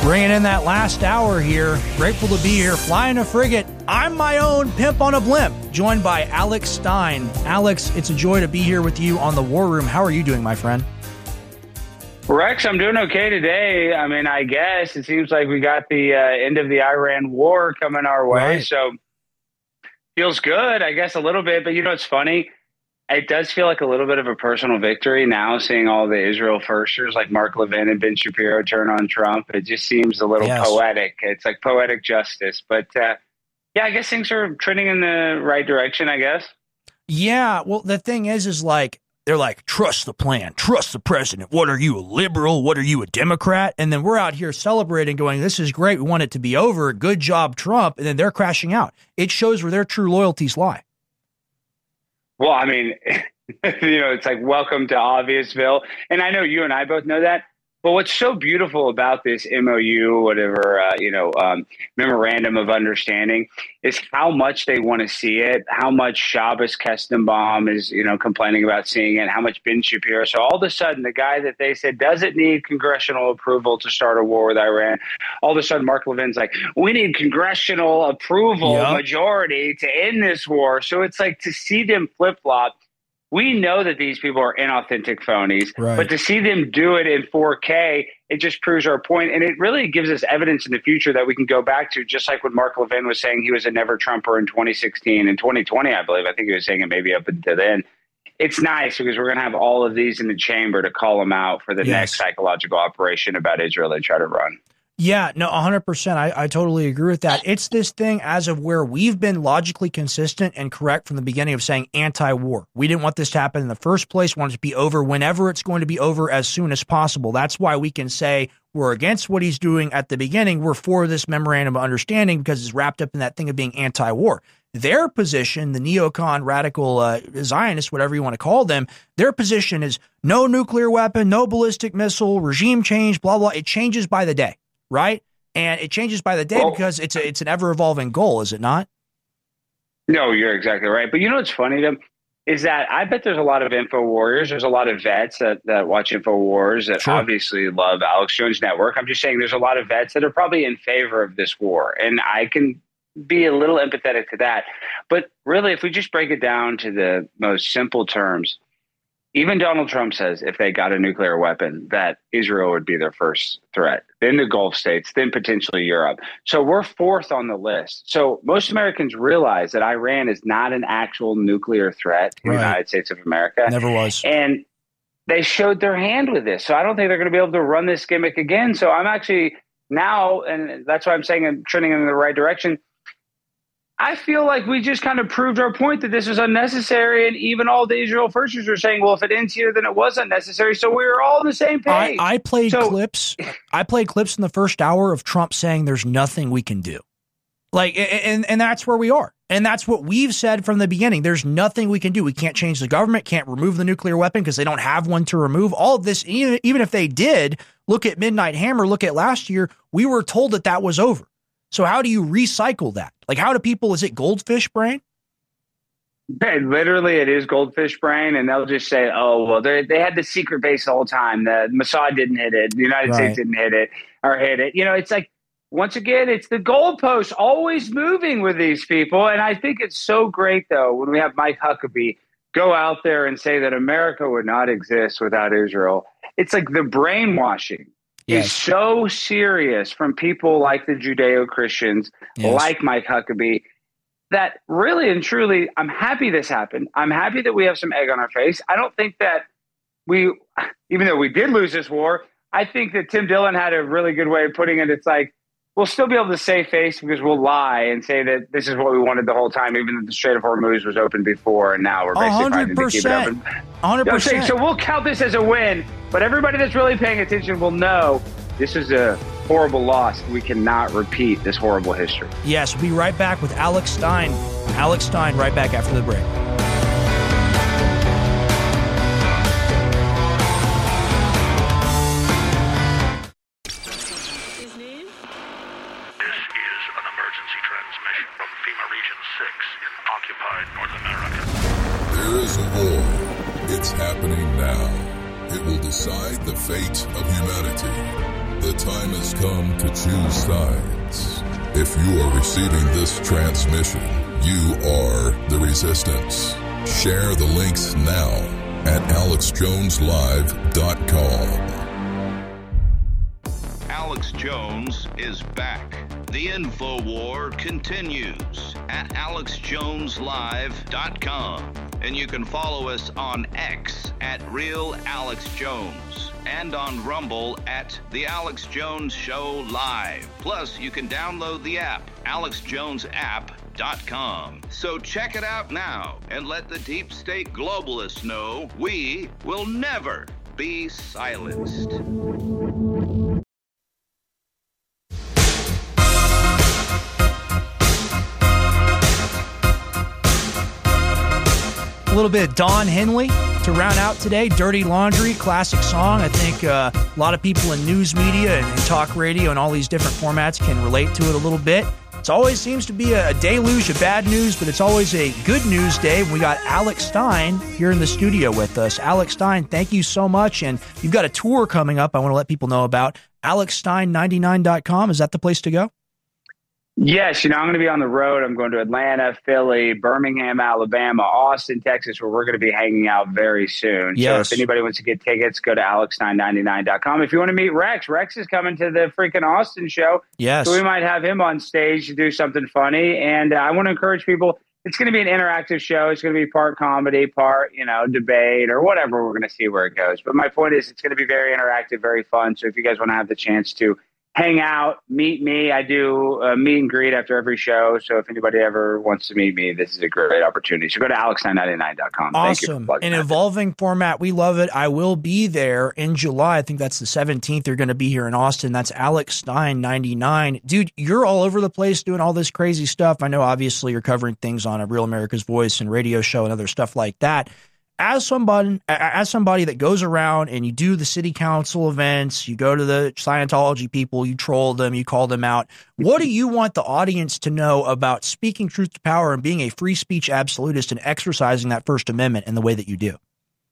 Bringing in that last hour here. Grateful to be here. Flying a frigate. I'm my own pimp on a blimp. Joined by Alex Stein. Alex, it's a joy to be here with you on the War Room. How are you doing, my friend? Rex, I'm doing okay today. I mean, I guess it seems like we got the end of the Iran war coming our way. Right. So feels good, I guess, a little bit. But you know, it's funny. It does feel like a little bit of a personal victory now, seeing all the Israel firsters like Mark Levin and Ben Shapiro turn on Trump. It just seems a little poetic. It's like poetic justice. But yeah, I guess things are trending in the right direction, I guess. Yeah, well, the thing is like, they're like, trust the plan, trust the president. What are you, a liberal? What are you, a Democrat? And then we're out here celebrating, going, this is great. We want it to be over. Good job, Trump. And then they're crashing out. It shows where their true loyalties lie. Well, I mean, you know, it's like, welcome to Obviousville. And I know you and I both know that. But what's so beautiful about this MOU, whatever, memorandum of understanding, is how much they want to see it, how much Shabbos Kestenbaum is, complaining about seeing it, how much Ben Shapiro. So all of a sudden, the guy that they said doesn't need congressional approval to start a war with Iran, all of a sudden, Mark Levin's like, we need congressional approval majority to end this war. So it's like, to see them flip-flop. We know that these people are inauthentic phonies, but to see them do it in 4K, it just proves our point. And it really gives us evidence in the future that we can go back to, just like when Mark Levin was saying he was a never-Trumper in 2016 and 2020, I believe. I think he was saying it maybe up until then. It's nice because we're going to have all of these in the chamber to call them out for the next psychological operation about Israel they try to run. Yeah, no, 100%. I totally agree with that. It's this thing as of where we've been logically consistent and correct from the beginning of saying anti-war. We didn't want this to happen in the first place. We want it to be over whenever it's going to be over, as soon as possible. That's why we can say we're against what he's doing at the beginning. We're for this memorandum of understanding because it's wrapped up in that thing of being anti-war. Their position, the neocon, radical Zionists, whatever you want to call them, their position is no nuclear weapon, no ballistic missile, regime change, blah, blah. It changes by the day. Right? And it changes by the day because it's an ever-evolving goal, is it not? No, you're exactly right. But you know what's funny, though, is that I bet there's a lot of info warriors. There's a lot of vets that watch InfoWars that obviously love Alex Jones Network. I'm just saying there's a lot of vets that are probably in favor of this war. And I can be a little empathetic to that. But really, if we just break it down to the most simple terms, even Donald Trump says if they got a nuclear weapon, that Israel would be their first threat, then the Gulf states, then potentially Europe. So we're fourth on the list. So most Americans realize that Iran is not an actual nuclear threat to the United States of America. Never was. And they showed their hand with this. So I don't think they're going to be able to run this gimmick again. So I'm actually now, and that's why I'm saying I'm trending in the right direction, I feel like we just kind of proved our point that this was unnecessary. And even all the Israel firsters are saying, well, if it ends here, then it was unnecessary. So we were all on the same page. I played clips. I played clips in the first hour of Trump saying there's nothing we can do. Like, and that's where we are. And that's what we've said from the beginning. There's nothing we can do. We can't change the government, can't remove the nuclear weapon because they don't have one to remove. All of this, even if they did, look at Midnight Hammer, look at last year, we were told that was over. So how do you recycle that? Like, how do people, is it goldfish brain? Literally, it is goldfish brain. And they'll just say, oh, well, they had the secret base the whole time. The Mossad didn't hit it. The United States didn't hit it or hit it. You know, it's like, once again, it's the goalposts always moving with these people. And I think it's so great, though, when we have Mike Huckabee go out there and say that America would not exist without Israel. It's like the brainwashing. Is so serious from people like the Judeo-Christians, like Mike Huckabee, that really and truly, I'm happy this happened. I'm happy that we have some egg on our face. I don't think that even though we did lose this war, I think that Tim Dillon had a really good way of putting it. It's like, we'll still be able to save face because we'll lie and say that this is what we wanted the whole time, even though the Strait of Hormuz was open before, and now we're basically fighting to keep it open. 100%. So we'll count this as a win, but everybody that's really paying attention will know this is a horrible loss. We cannot repeat this horrible history. Yes, we'll be right back with Alex Stein. Alex Stein, right back after the break. It's happening now. It will decide the fate of humanity. The time has come to choose sides. If you are receiving this transmission, you are the resistance. Share the links now at alexjoneslive.com. Alex Jones is back. The InfoWar continues at alexjoneslive.com. And you can follow us on X at Real Alex Jones and on Rumble at The Alex Jones Show Live. Plus, you can download the app, alexjonesapp.com. So check it out now and let the deep state globalists know we will never be silenced. A little bit of Don Henley to round out today. Dirty Laundry, classic song. I think a lot of people in news media and talk radio and all these different formats can relate to it a little bit. It always seems to be a deluge of bad news, but it's always a good news day. We got Alex Stein here in the studio with us. Alex Stein, thank you so much. And you've got a tour coming up I want to let people know about. AlexStein99.com. Is that the place to go? Yes, I'm going to be on the road. I'm going to Atlanta, Philly, Birmingham, Alabama, Austin, Texas, where we're going to be hanging out very soon. Yes. So if anybody wants to get tickets, go to alexstein99.com. If you want to meet Rex is coming to the freaking Austin show. Yes. So we might have him on stage to do something funny. And I want to encourage people. It's going to be an interactive show. It's going to be part comedy, part, debate or whatever. We're going to see where it goes. But my point is it's going to be very interactive, very fun. So if you guys want to have the chance to hang out, meet me. I do a meet and greet after every show. So if anybody ever wants to meet me, this is a great opportunity. So go to alexstein99.com. Awesome. An evolving format. We love it. I will be there in July. I think that's the 17th. You're going to be here in Austin. That's Alex Stein 99. Dude, you're all over the place doing all this crazy stuff. I know obviously you're covering things on a Real America's Voice and radio show and other stuff like that. As somebody that goes around and you do the city council events, you go to the Scientology people, you troll them, you call them out. What do you want the audience to know about speaking truth to power and being a free speech absolutist and exercising that First Amendment in the way that you do?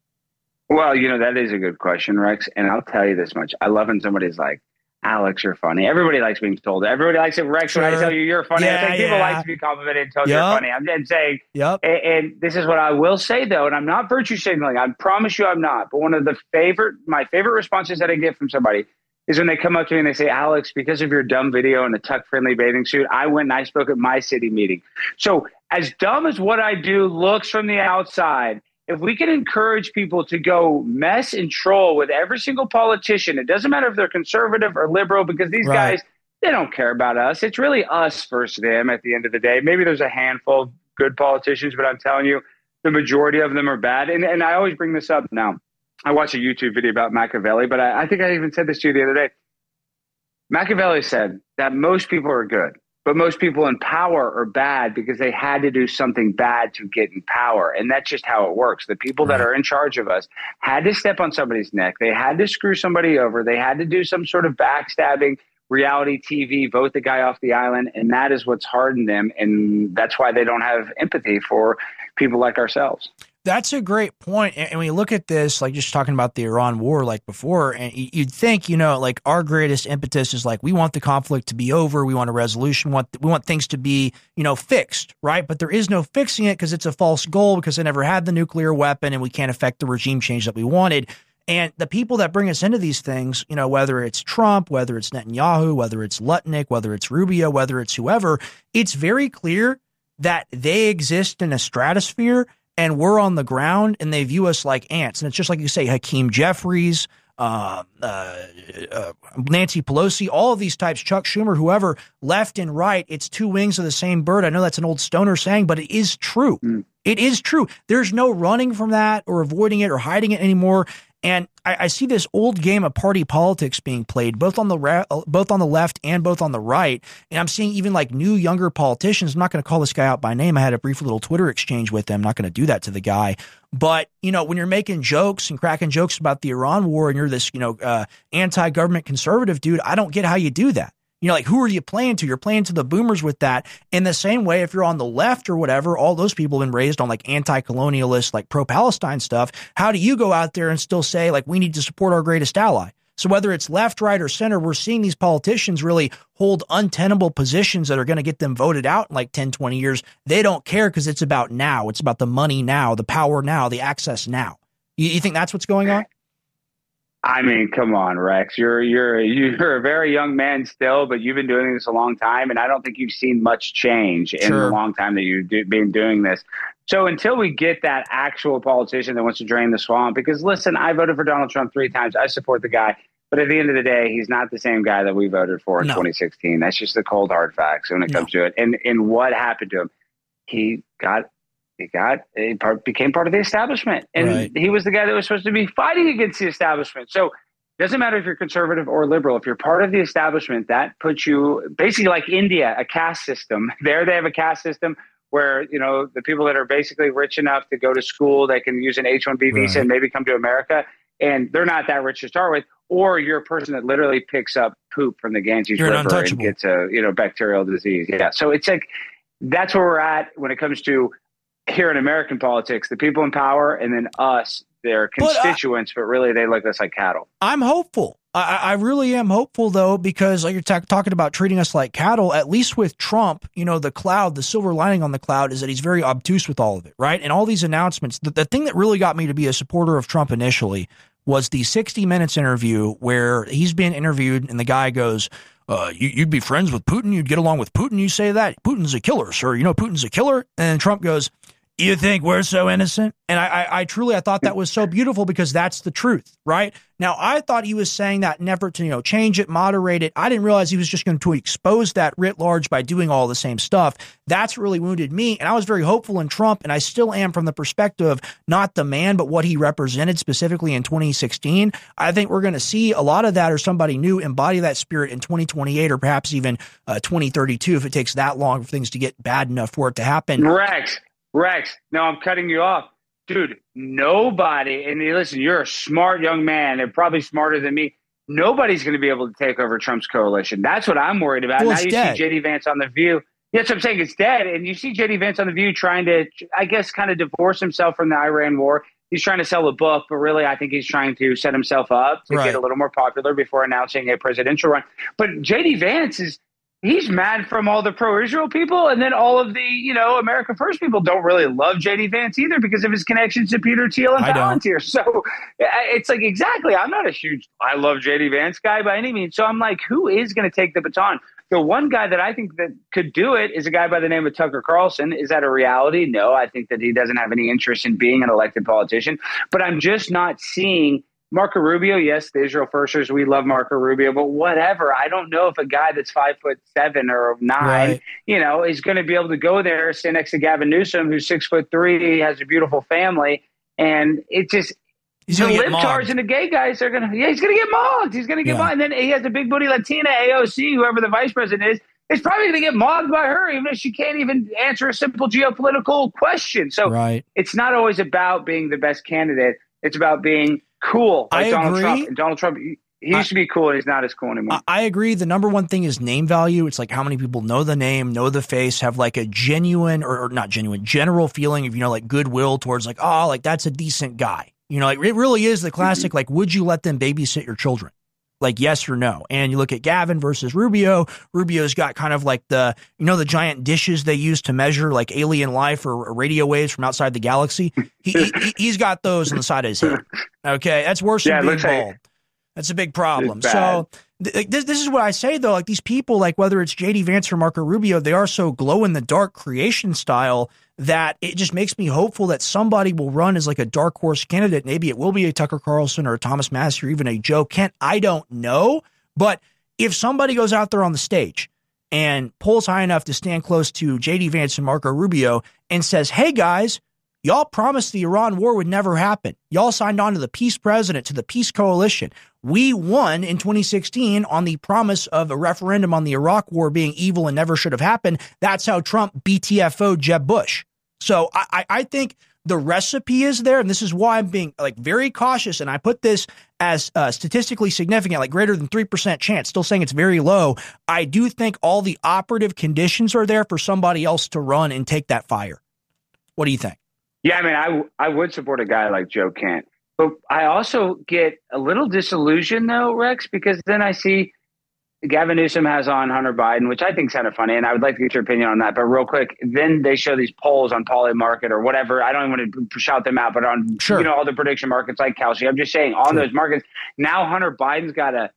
Well, that is a good question, Rex. And I'll tell you this much. I love when somebody's like, Alex, you're funny. Everybody likes being told. Everybody likes it, Rex. Sure. When I tell you you're funny, I think people like to be complimented and told you're funny. I'm just saying, and this is what I will say, though, and I'm not virtue signaling. I promise you I'm not. But one of my favorite responses that I get from somebody is when they come up to me and they say, Alex, because of your dumb video and the tuck-friendly bathing suit, I went and I spoke at my city meeting. So as dumb as what I do looks from the outside, if we can encourage people to go mess and troll with every single politician, it doesn't matter if they're conservative or liberal, because these guys, they don't care about us. It's really us versus them at the end of the day. Maybe there's a handful of good politicians, but I'm telling you, the majority of them are bad. And I always bring this up now. I watched a YouTube video about Machiavelli, but I think I even said this to you the other day. Machiavelli said that most people are good. But most people in power are bad because they had to do something bad to get in power. And that's just how it works. The people that are in charge of us had to step on somebody's neck. They had to screw somebody over. They had to do some sort of backstabbing, reality TV, vote the guy off the island. And that is what's hardened them. And that's why they don't have empathy for people like ourselves. That's a great point. And when you look at this, like just talking about the Iran war, like before, and you'd think, like our greatest impetus is like, we want the conflict to be over. We want a resolution. We want things to be, fixed, right? But there is no fixing it because it's a false goal, because they never had the nuclear weapon and we can't affect the regime change that we wanted. And the people that bring us into these things, whether it's Trump, whether it's Netanyahu, whether it's Lutnick, whether it's Rubio, whether it's whoever, it's very clear that they exist in a stratosphere and we're on the ground and they view us like ants. And it's just like you say, Hakeem Jeffries, Nancy Pelosi, all of these types, Chuck Schumer, whoever, left and right, it's two wings of the same bird. I know that's an old stoner saying, but it is true. It is true. There's no running from that or avoiding it or hiding it anymore. And I see this old game of party politics being played both on the left and both on the right. And I'm seeing even like new younger politicians. I'm not going to call this guy out by name. I had a brief little Twitter exchange with him. I'm not going to do that to the guy. But, when you're making jokes and cracking jokes about the Iran war and you're this, anti-government conservative dude, I don't get how you do that. Like, who are you playing to? You're playing to the boomers with that. In the same way, if you're on the left or whatever, all those people have been raised on like anti-colonialist, like pro-Palestine stuff. How do you go out there and still say like, we need to support our greatest ally? So whether it's left, right, or center, we're seeing these politicians really hold untenable positions that are going to get them voted out in like 10, 20 years. They don't care because it's about now. It's about the money now, the power now, the access now. You think that's what's going on? I mean, come on, Rex. You're a very young man still, but you've been doing this a long time, and I don't think you've seen much change in the long time that you've been doing this. So until we get that actual politician that wants to drain the swamp, because listen, I voted for Donald Trump 3 times. I support the guy, but at the end of the day, he's not the same guy that we voted for in 2016. That's just the cold hard facts when it comes to it. And what happened to him? He became part of the establishment, and he was the guy that was supposed to be fighting against the establishment. So it doesn't matter if you're conservative or liberal. If you're part of the establishment, that puts you basically like India, a caste system. There they have a caste system where, you know, the people that are basically rich enough to go to school, they can use an H-1B visa and maybe come to America, and they're not that rich to start with. Or you're a person that literally picks up poop from the Ganges River and gets a bacterial disease. Yeah, so it's like that's where we're at when it comes to here in American politics, the people in power, and then us, their constituents, but really they look at us like cattle. I'm hopeful. I really am hopeful, though, because like you're talking about treating us like cattle, at least with Trump, you know, the silver lining on the cloud is that he's very obtuse with all of it, right? And all these announcements, the thing that really got me to be a supporter of Trump initially was the 60 Minutes interview where he's being interviewed and the guy goes, you'd be friends with Putin, you'd get along with Putin, you say that? Putin's a killer, sir. You know Putin's a killer? And Trump goes, you think we're so innocent? And I truly thought that was so beautiful because that's the truth, right? Now, I thought he was saying that in an effort to, change it, moderate it. I didn't realize he was just going to expose that writ large by doing all the same stuff. That's really wounded me. And I was very hopeful in Trump, and I still am from the perspective of not the man, but what he represented specifically in 2016. I think we're going to see a lot of that or somebody new embody that spirit in 2028 or perhaps even 2032 if it takes that long for things to get bad enough for it to happen. Rex, no, I'm cutting you off. Dude, nobody, and listen, you're a smart young man and probably smarter than me. Nobody's going to be able to take over Trump's coalition. That's what I'm worried about. Well, now you dead. see JD Vance on The View. Yes, I'm saying it's dead. And you see JD Vance on The View trying to, I guess, kind of divorce himself from the Iran war. He's trying to sell a book, but really I think he's trying to set himself up to get a little more popular before announcing a presidential run. But JD Vance he's mad from all the pro-Israel people, and then all of the, America First people don't really love J.D. Vance either because of his connections to Peter Thiel and Palantir. So it's like, exactly, I'm not a huge I love J.D. Vance guy by any means. So I'm like, who is going to take the baton? The one guy that I think that could do it is a guy by the name of Tucker Carlson. Is that a reality? No, I think that he doesn't have any interest in being an elected politician. But I'm just not seeing Marco Rubio, yes, the Israel Firsters, we love Marco Rubio, but whatever. I don't know if a guy that's 5'7" or 9, is going to be able to go there, stand next to Gavin Newsom, who's 6'3", has a beautiful family, and it just the libtards and the gay guys are going to, he's going to get mogged. He's going to get mogged, and then he has a big booty Latina AOC, whoever the vice president is probably going to get mogged by her, even if she can't even answer a simple geopolitical question. So it's not always about being the best candidate. It's about being cool, like Donald Trump. And Donald Trump, he used to be cool, and he's not as cool anymore. I agree. The number one thing is name value. It's like how many people know the name, know the face, have like a genuine or not genuine, general feeling of, like goodwill towards like, oh, like that's a decent guy. Like it really is the classic, like, would you let them babysit your children? Like, yes or no. And you look at Gavin versus Rubio. Rubio's got kind of like the giant dishes they use to measure like alien life or radio waves from outside the galaxy. He's got those on the side of his head. Okay. That's worse than being bald. That's a big problem. So this is what I say, though. Like these people, like whether it's JD Vance or Marco Rubio, they are so glow in the dark creation style that it just makes me hopeful that somebody will run as like a dark horse candidate. Maybe it will be a Tucker Carlson or a Thomas Massie or even a Joe Kent. I don't know. But if somebody goes out there on the stage and pulls high enough to stand close to JD Vance and Marco Rubio and says, hey, guys, y'all promised the Iran war would never happen. Y'all signed on to the peace president, to the peace coalition. We won in 2016 on the promise of a referendum on the Iraq war being evil and never should have happened. That's how Trump BTFO'd Jeb Bush. So I think the recipe is there, and this is why I'm being like very cautious, and I put this as statistically significant, like greater than 3% chance, still saying it's very low. I do think all the operative conditions are there for somebody else to run and take that fire. What do you think? Yeah, I mean, I would support a guy like Joe Kent. But I also get a little disillusioned, though, Rex, because then I see Gavin Newsom has on Hunter Biden, which I think is kind of funny, and I would like to get your opinion on that. But real quick, then they show these polls on Polymarket or whatever. I don't even want to shout them out, but on all the prediction markets like Kalshi. I'm just saying on those markets, now Hunter Biden's got a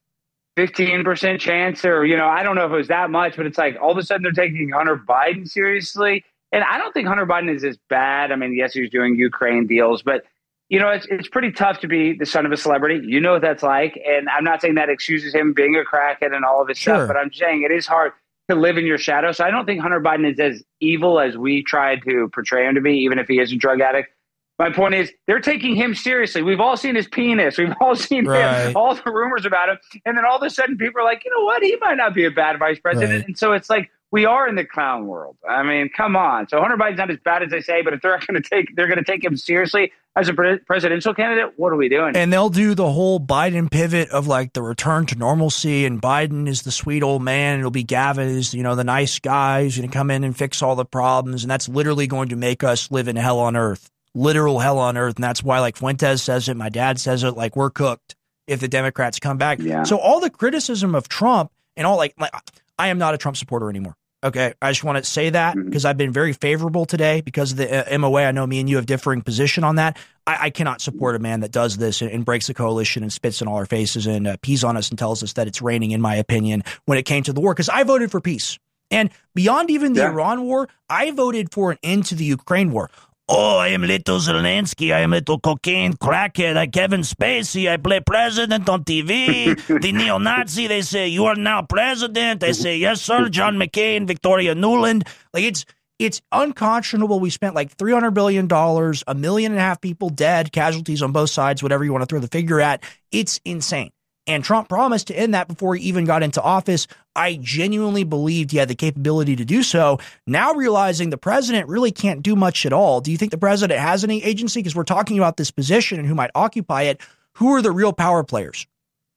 15% chance, or I don't know if it was that much, but it's like all of a sudden they're taking Hunter Biden seriously. And I don't think Hunter Biden is as bad. I mean, yes, he's doing Ukraine deals, but it's pretty tough to be the son of a celebrity. You know what that's like. And I'm not saying that excuses him being a crackhead and all of his stuff, but I'm saying it is hard to live in your shadow. So I don't think Hunter Biden is as evil as we tried to portray him to be, even if he is a drug addict. My point is they're taking him seriously. We've all seen his penis. We've all seen him, all the rumors about him. And then all of a sudden people are like, you know what? He might not be a bad vice president. Right. And so it's like, we are in the clown world. I mean, come on. So Hunter Biden's not as bad as they say, but if they're going to take him seriously as a presidential candidate, what are we doing? And they'll do the whole Biden pivot of like the return to normalcy, and Biden is the sweet old man. It'll be Gavin is, the nice guy who's going to come in and fix all the problems. And that's literally going to make us live in hell on earth, literal hell on earth. And that's why, like Fuentes says it, my dad says it, like we're cooked if the Democrats come back. Yeah. So all the criticism of Trump and all like I am not a Trump supporter anymore. Okay, I just want to say that because I've been very favorable today because of the MOA. I know me and you have differing position on that. I cannot support a man that does this and breaks the coalition and spits in all our faces and pees on us and tells us that it's raining, in my opinion, when it came to the war, because I voted for peace. And beyond even the Iran war, I voted for an end to the Ukraine war. Oh, I am little Zelensky. I am little cocaine crackhead like Kevin Spacey. I play president on TV. The neo-Nazi, they say, you are now president. I say, yes, sir, John McCain, Victoria Nuland. Like, it's unconscionable. We spent like $300 billion, 1.5 million people dead, casualties on both sides, whatever you want to throw the figure at. It's insane. And Trump promised to end that before he even got into office. I genuinely believed he had the capability to do so. Now realizing the president really can't do much at all. Do you think the president has any agency? Because we're talking about this position and who might occupy it. Who are the real power players?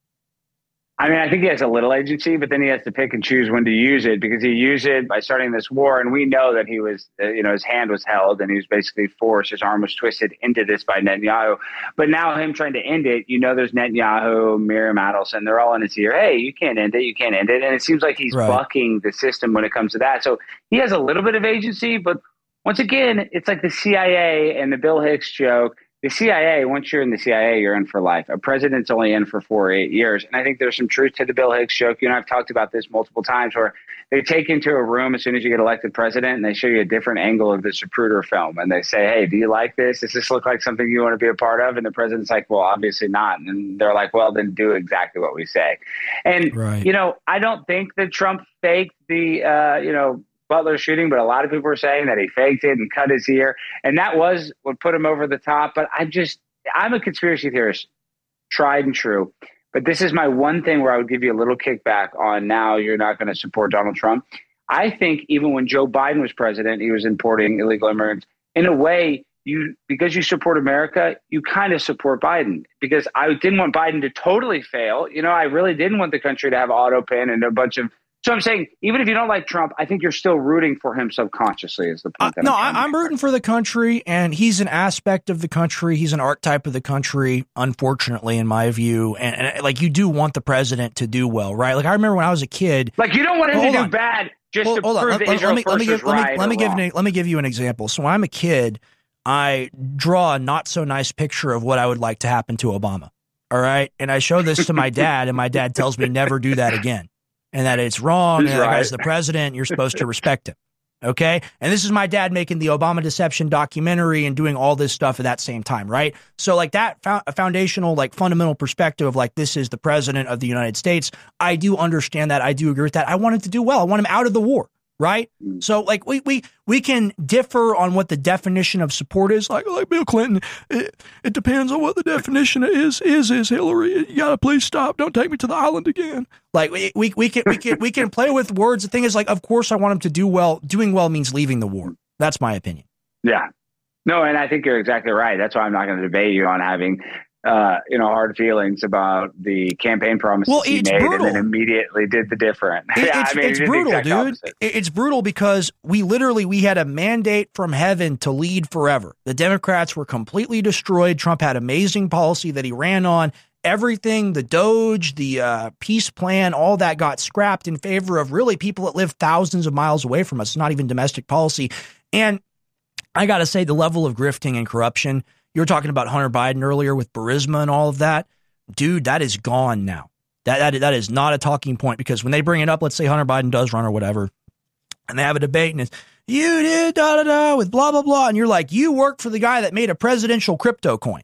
I mean, I think he has a little agency, but then he has to pick and choose when to use it, because he used it by starting this war. And we know that he was, his hand was held and he was basically forced. His arm was twisted into this by Netanyahu. But now him trying to end it, there's Netanyahu, Miriam Adelson, they're all in his ear. Hey, you can't end it. You can't end it. And it seems like he's bucking the system when it comes to that. So he has a little bit of agency. But once again, it's like the CIA and the Bill Hicks joke. The CIA, once you're in the CIA, you're in for life. A president's only in for 4 or 8 years. And I think there's some truth to the Bill Hicks joke. I've talked about this multiple times, where they take you into a room as soon as you get elected president and they show you a different angle of the Zapruder film. And they say, hey, do you like this? Does this look like something you want to be a part of? And the president's like, well, obviously not. And they're like, well, then do exactly what we say. And, I don't think that Trump faked the, Butler shooting, but a lot of people are saying that he faked it and cut his ear. And that was what put him over the top. But I'm a conspiracy theorist, tried and true. But this is my one thing where I would give you a little kickback on now you're not going to support Donald Trump. I think even when Joe Biden was president, he was importing illegal immigrants. In a way, because you support America, you kind of support Biden, because I didn't want Biden to totally fail. I really didn't want the country to have auto pen and a bunch of. So I'm saying, even if you don't like Trump, I think you're still rooting for him subconsciously, is the point. I'm rooting for the country, and he's an aspect of the country. He's an archetype of the country, unfortunately, in my view. And like, you do want the president to do well, right? Like, I remember when I was a kid. Like, you don't want him to do bad just to prove that Israel first was right. Let me give you an example. So when I'm a kid, I draw a not so nice picture of what I would like to happen to Obama. All right. And I show this to my dad, and my dad tells me never do that again. And that it's wrong, and that guy's the president, you're supposed to respect him. Okay? And this is my dad making the Obama Deception documentary and doing all this stuff at that same time, right? So like that foundational, like fundamental perspective of like, this is the president of the United States. I do understand that. I do agree with that. I want him to do well. I want him out of the war. Right. So like we can differ on what the definition of support is. Like Bill Clinton, it depends on what the definition is Hillary. You gotta please stop. Don't take me to the island again. Like we can play with words. The thing is, like, of course I want him to do well. Doing well means leaving the war. That's my opinion. Yeah. No, and I think you're exactly right. That's why I'm not going to debate you on having hard feelings about the campaign promises he made brutal. And then immediately did the different. It's brutal, dude. Opposite. It's brutal because we had a mandate from heaven to lead forever. The Democrats were completely destroyed. Trump had amazing policy that he ran on. Everything, the Doge, the peace plan, all that got scrapped in favor of really people that live thousands of miles away from us, not even domestic policy. And I got to say, the level of grifting and corruption, you were talking about Hunter Biden earlier with Burisma and all of that. Dude, that is gone now. That is not a talking point, because when they bring it up, let's say Hunter Biden does run or whatever, and they have a debate and it's, you did da-da-da with blah, blah, blah. And you're like, you work for the guy that made a presidential crypto coin.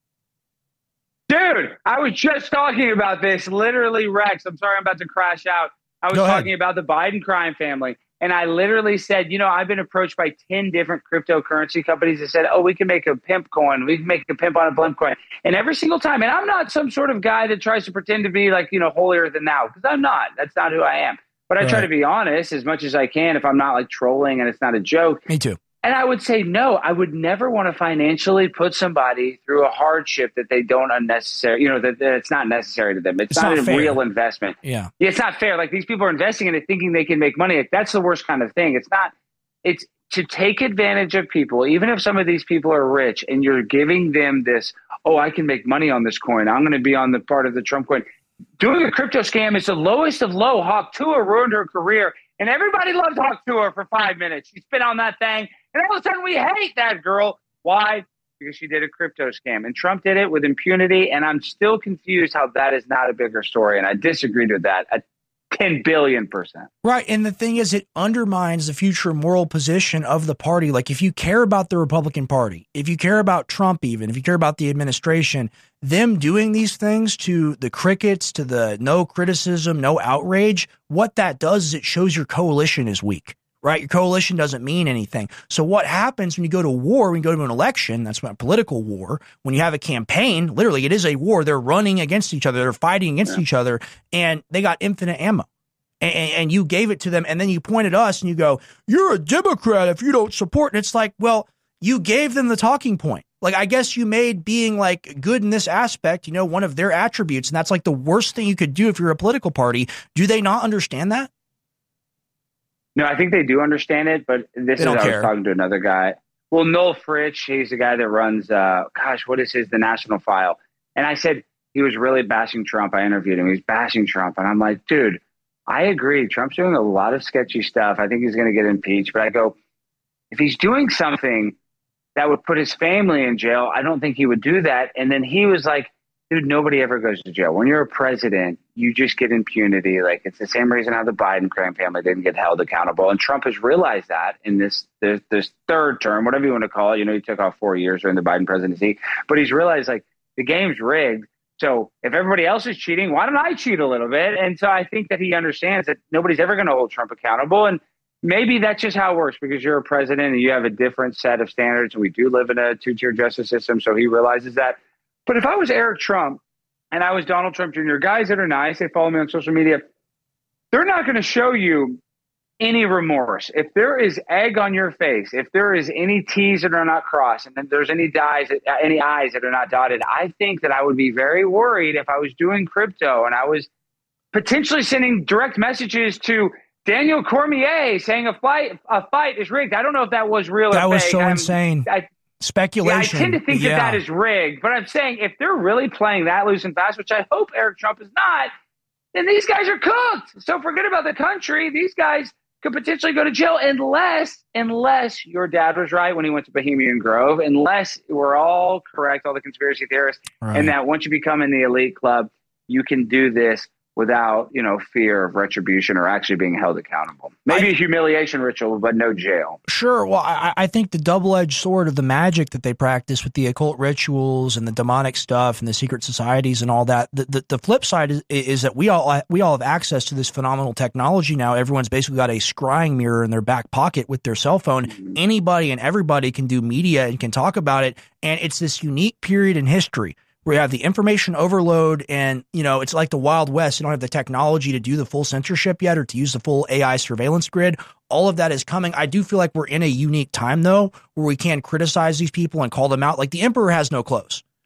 Dude, I was just talking about this. Literally, Rex, I'm sorry I'm about to crash out. I was talking about the Biden crime family. And I literally said, I've been approached by 10 different cryptocurrency companies that said, we can make a pimp coin. We can make a pimp on a blimp coin. And every single time, and I'm not some sort of guy that tries to pretend to be like, holier than thou, because I'm not. That's not who I am. But I try to be honest as much as I can if I'm not like trolling and it's not a joke. Me too. And I would say, no, I would never want to financially put somebody through a hardship that they don't unnecessary, that it's not necessary to them. It's not a real investment. Yeah. It's not fair. Like, these people are investing in it thinking they can make money. Like, that's the worst kind of thing. It's to take advantage of people, even if some of these people are rich and you're giving them this, I can make money on this coin. I'm going to be on the part of the Trump coin. Doing a crypto scam is the lowest of low. Hawk Tuah ruined her career. And everybody loved Hawk Tuah for 5 minutes. She spit on that thing. And all of a sudden we hate that girl. Why? Because she did a crypto scam. And Trump did it with impunity. And I'm still confused how that is not a bigger story. And I disagreed with that 10 billion %. Right. And the thing is, it undermines the future moral position of the party. Like, if you care about the Republican Party, if you care about Trump, even if you care about the administration, them doing these things to the crickets, to the no criticism, no outrage, what that does is it shows your coalition is weak. Right? Your coalition doesn't mean anything. So what happens when you go to war, when you go to an election, that's a political war, when you have a campaign, literally it is a war. They're running against each other. They're fighting against each other, and they got infinite ammo. And you gave it to them, and then you point at us and you go, you're a Democrat if you don't support. And it's like, well, you gave them the talking point. Like, I guess you made being like good in this aspect, one of their attributes. And that's like the worst thing you could do if you're a political party. Do they not understand that? No, I think they do understand it, but I was talking to another guy. Well, Noel Fritsch, he's the guy that runs, the National File. And I said he was really bashing Trump. I interviewed him. He was bashing Trump. And I'm like, dude, I agree. Trump's doing a lot of sketchy stuff. I think he's going to get impeached. But I go, if he's doing something that would put his family in jail, I don't think he would do that. And then he was like, dude, nobody ever goes to jail. When you're a president, you just get impunity. Like, it's the same reason how the Biden crime family didn't get held accountable. And Trump has realized that in this third term, whatever you want to call it. He took off 4 years during the Biden presidency, but he's realized, like, the game's rigged. So if everybody else is cheating, why don't I cheat a little bit? And so I think that he understands that nobody's ever going to hold Trump accountable. And maybe that's just how it works, because you're a president and you have a different set of standards. And we do live in a two-tier justice system. So he realizes that. But if I was Eric Trump and I was Donald Trump Jr., guys that are nice, they follow me on social media, they're not going to show you any remorse. If there is egg on your face, if there is any T's that are not crossed, and then there's any I's that are not dotted, I think that I would be very worried if I was doing crypto and I was potentially sending direct messages to Daniel Cormier saying a fight is rigged. I don't know if that was real or fake. That was so insane. Speculation. Yeah, I tend to think that is rigged, but I'm saying if they're really playing that loose and fast, which I hope Eric Trump is not, then these guys are cooked. So forget about the country. These guys could potentially go to jail unless your dad was right when he went to Bohemian Grove, unless we're all correct, all the conspiracy theorists, and that once you become in the elite club, you can do this without, fear of retribution or actually being held accountable. Maybe a humiliation ritual, but no jail. Sure. Well, I think the double-edged sword of the magic that they practice with the occult rituals and the demonic stuff and the secret societies and all that, the flip side is that we all have access to this phenomenal technology now. Everyone's basically got a scrying mirror in their back pocket with their cell phone. Mm-hmm. Anybody and everybody can do media and can talk about it. And it's this unique period in history where you have the information overload and, it's like the Wild West. You don't have the technology to do the full censorship yet or to use the full AI surveillance grid. All of that is coming. I do feel like we're in a unique time, though, where we can criticize these people and call them out. Like, the emperor has no clothes.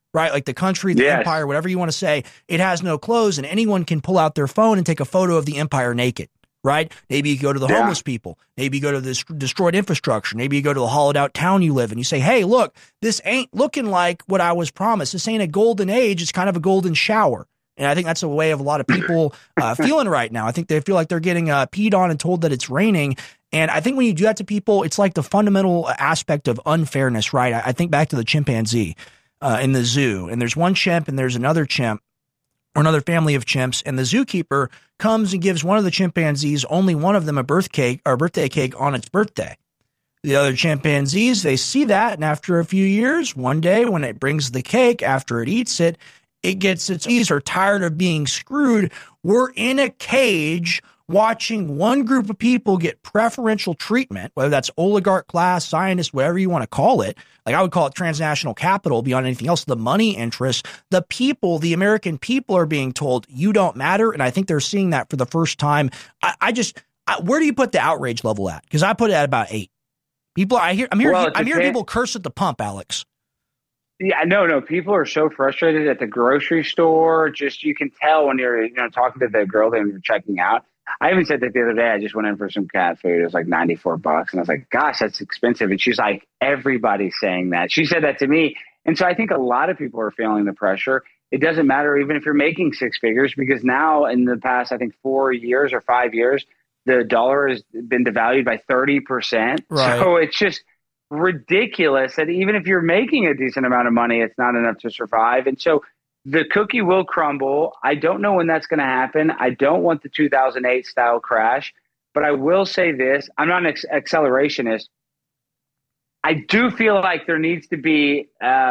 right? Like the country, the empire, whatever you want to say, it has no clothes, and anyone can pull out their phone and take a photo of the empire naked, right? Maybe you go to the homeless people. Maybe you go to this destroyed infrastructure. Maybe you go to the hollowed out town you live in. You say, hey, look, this ain't looking like what I was promised. This ain't a golden age. It's kind of a golden shower. And I think that's a way of a lot of people feeling right now. I think they feel like they're getting peed on and told that it's raining. And I think when you do that to people, it's like the fundamental aspect of unfairness, right? I think back to the chimpanzee in the zoo. And there's one chimp and there's another chimp or another family of chimps. And the zookeeper comes and gives one of the chimpanzees, only one of them, a birthday cake on its birthday. The other chimpanzees, they see that. And after a few years, one day when it brings the cake, after it eats it, it gets its teeth are tired of being screwed. We're in a cage watching one group of people get preferential treatment, whether that's oligarch class, Zionist, whatever you want to call it. Like I would call it transnational capital beyond anything else, the money interests. The people, the American people are being told you don't matter. And I think they're seeing that for the first time. Where do you put the outrage level at? Because I put it at about 8. People, I'm hearing people curse at the pump, Alex. Yeah, no. People are so frustrated at the grocery store. Just you can tell when you're talking to the girl that you're checking out. I even said that the other day. I just went in for some cat food. It was like $94, and I was like, "Gosh, that's expensive." And she's like, "Everybody's saying that." She said that to me, and so I think a lot of people are feeling the pressure. It doesn't matter even if you're making 6 figures, because now in the past, I think 4 years or 5 years, the dollar has been devalued by 30%. Right. So it's just ridiculous that even if you're making a decent amount of money, it's not enough to survive. And so the cookie will crumble. I don't know when that's going to happen. I don't want the 2008 style crash, but I will say this. I'm not an accelerationist. I do feel like there needs to be,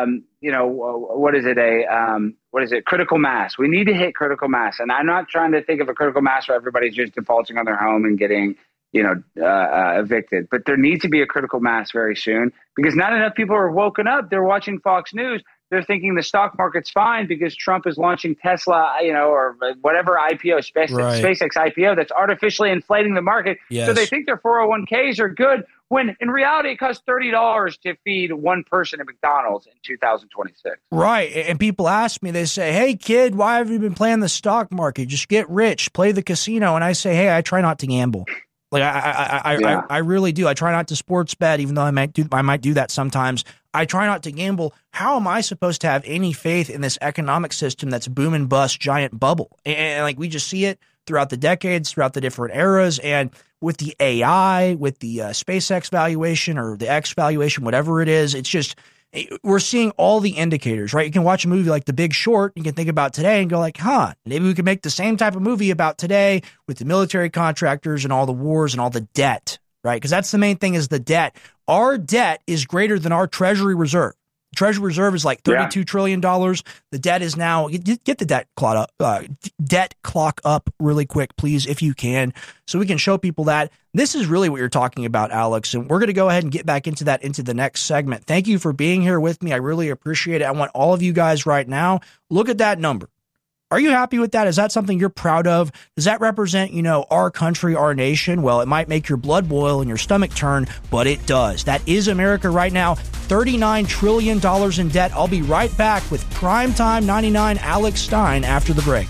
critical mass. We need to hit critical mass. And I'm not trying to think of a critical mass where everybody's just defaulting on their home and getting evicted. But there needs to be a critical mass very soon, because not enough people are woken up. They're watching Fox News. They're thinking the stock market's fine because Trump is launching Tesla, or whatever IPO, SpaceX IPO that's artificially inflating the market. Yes. So they think their 401ks are good, when in reality it costs $30 to feed one person at McDonald's in 2026. Right. And people ask me, they say, hey, kid, why have you been playing the stock market? Just get rich, play the casino. And I say, hey, I try not to gamble. Like I really do. I try not to sports bet, even though I might do that sometimes. I try not to gamble. How am I supposed to have any faith in this economic system that's boom and bust giant bubble? And like we just see it throughout the decades, throughout the different eras, and with the AI, with the SpaceX valuation or the X valuation, whatever it is, it's just we're seeing all the indicators, right? You can watch a movie like The Big Short. You can think about today and go like, maybe we could make the same type of movie about today with the military contractors and all the wars and all the debt, right? Because that's the main thing, is the debt. Our debt is greater than our Treasury Reserve. Treasury Reserve is like $32 trillion. The debt is now, get the debt clock up really quick, please, if you can, so we can show people that this is really what you're talking about, Alex. And we're going to go ahead and get back into that into the next segment. Thank you for being here with me. I really appreciate it. I want all of you guys right now, look at that number. Are you happy with that? Is that something you're proud of? Does that represent, our country, our nation? Well, it might make your blood boil and your stomach turn, but it does. That is America right now. $39 trillion in debt. I'll be right back with Primetime 99 Alex Stein after the break.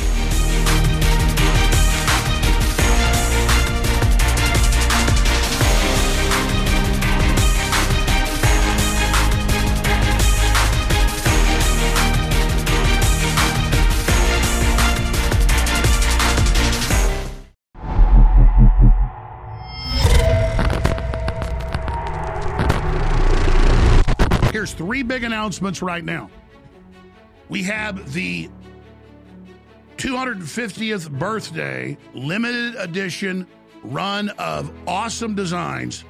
Here's 3 big announcements right now. We have the 250th birthday limited edition run of awesome designs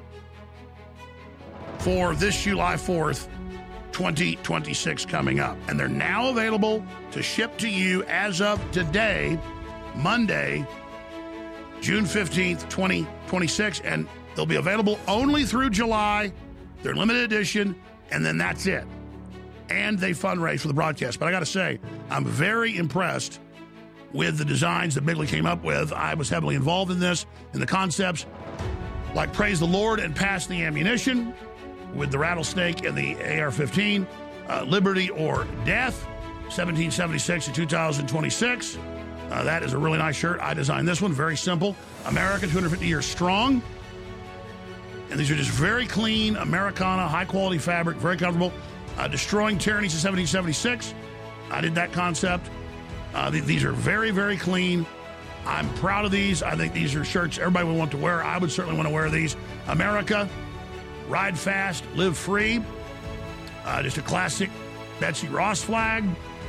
for this July 4th, 2026 coming up. And they're now available to ship to you as of today, Monday, June 15th, 2026. And they'll be available only through July. They're limited edition. And then that's it. And they fundraise for the broadcast. But I got to say, I'm very impressed with the designs that Bigley came up with. I was heavily involved in this, in the concepts like Praise the Lord and Pass the Ammunition with the rattlesnake and the AR-15. Liberty or Death, 1776 to 2026. That is a really nice shirt. I designed this one. Very simple. America 250 years strong. And these are just very clean, Americana, high-quality fabric, very comfortable. Destroying Tyranny since 1776. I did that concept. These are very, very clean. I'm proud of these. I think these are shirts everybody would want to wear. I would certainly want to wear these. America, ride fast, live free. Just a classic Betsy Ross flag.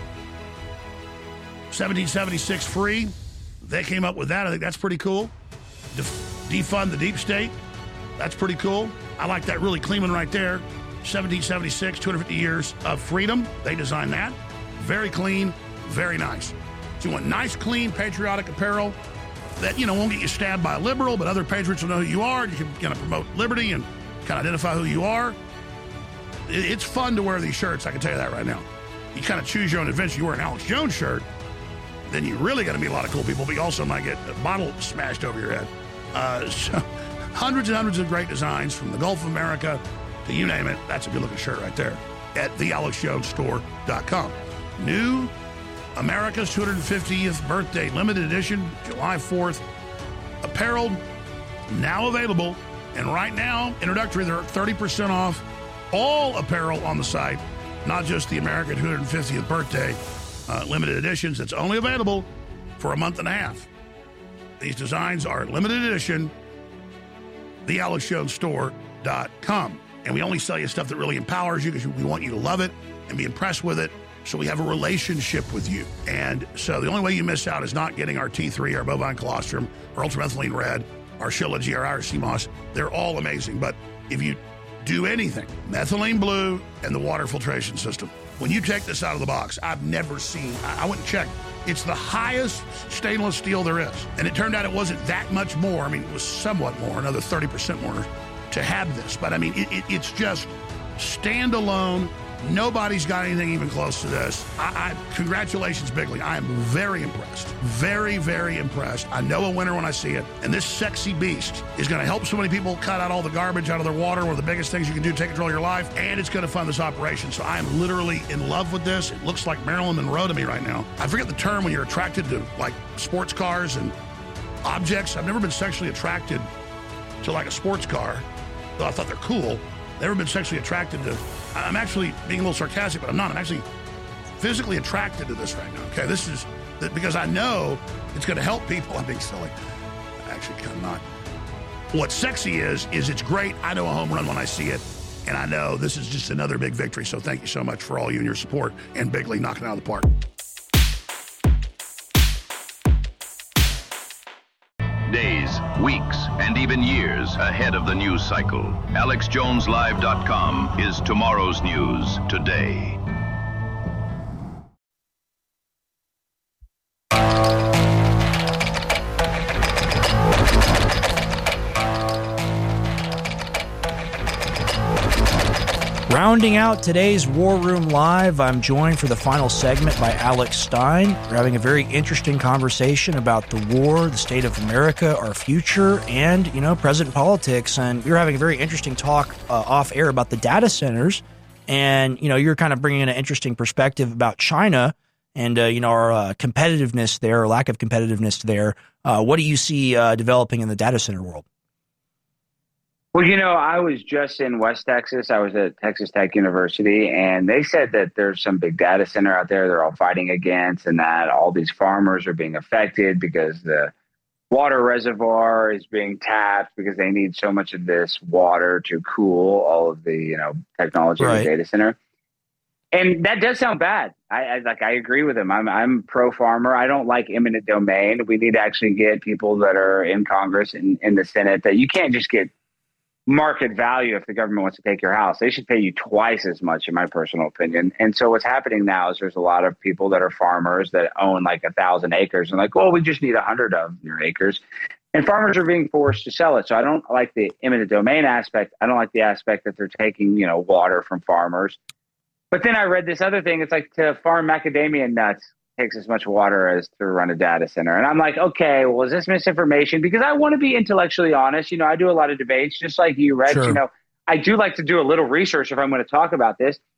1776 free. They came up with that. I think that's pretty cool. Defund the deep state. That's pretty cool. I like that really clean one right there. 1776, 250 years of freedom. They designed that. Very clean, very nice. So you want nice, clean, patriotic apparel that, won't get you stabbed by a liberal, but other patriots will know who you are. You can promote liberty and kind of identify who you are. It's fun to wear these shirts, I can tell you that right now. You kind of choose your own adventure. You wear an Alex Jones shirt, then you really got to meet a lot of cool people, but you also might get a bottle smashed over your head. So hundreds and hundreds of great designs from the Gulf of America to you name it. That's a good-looking shirt right there at thealexjonesstore.com. New America's 250th birthday limited edition, July 4th. Apparel now available. And right now, introductory, they're 30% off all apparel on the site, not just the American 250th birthday limited editions. It's only available for a month and a half. These designs are limited edition, thealexjonesstore.com. And we only sell you stuff that really empowers you because we want you to love it and be impressed with it. So we have a relationship with you. And so the only way you miss out is not getting our T3, our bovine colostrum, our ultramethylene red, our Shilajit, our Irish sea moss. They're all amazing. But if you do anything, methylene blue and the water filtration system, when you take this out of the box, I've never seen, I went and checked, it's the highest stainless steel there is. And it turned out it wasn't that much more. I mean, it was somewhat more, another 30% more to have this. But I mean, it's just standalone. Nobody's got anything even close to this. Congratulations, Bigley. I am very impressed. Very, very impressed. I know a winner when I see it. And this sexy beast is going to help so many people cut out all the garbage out of their water, one of the biggest things you can do to take control of your life, and it's going to fund this operation. So I am literally in love with this. It looks like Marilyn Monroe to me right now. I forget the term when you're attracted to, like, sports cars and objects. I've never been sexually attracted to, like, a sports car, though I thought they're cool. Never been sexually attracted to... I'm actually being a little sarcastic, but I'm not. I'm actually physically attracted to this right now. Okay, this is because I know it's going to help people. I'm being silly. Actually, kind of not. What's sexy is it's great. I know a home run when I see it, and I know this is just another big victory. So thank you so much for all you and your support, and Bigley knocking it out of the park. Days, weeks, and even years ahead of the news cycle. AlexJonesLive.com is tomorrow's news today. Rounding out today's War Room Live, I'm joined for the final segment by Alex Stein. We're having a very interesting conversation about the war, the state of America, our future, and, present politics. And we were having a very interesting talk off air about the data centers. And, you're kind of bringing in an interesting perspective about China and, our competitiveness there, or lack of competitiveness there. What do you see developing in the data center world? Well, I was just in West Texas. I was at Texas Tech University, and they said that there's some big data center out there they're all fighting against, and that all these farmers are being affected because the water reservoir is being tapped because they need so much of this water to cool all of the, technology in the data center. And that does sound bad. I agree with him. I'm pro farmer. I don't like eminent domain. We need to actually get people that are in Congress and in the Senate that you can't just get market value if the government wants to take your house. They should pay you twice as much, in my personal opinion. And so what's happening now is there's a lot of people that are farmers that own like 1,000 acres and like, well, we just need 100 of your acres. And farmers are being forced to sell it. So I don't like the eminent domain aspect. I don't like the aspect that they're taking, water from farmers. But then I read this other thing. It's like to farm macadamia nuts takes as much water as to run a data center. And I'm like, okay, well, is this misinformation? Because I want to be intellectually honest. I do a lot of debates, just like you, Reg. Sure. I do like to do a little research if I'm going to talk about this.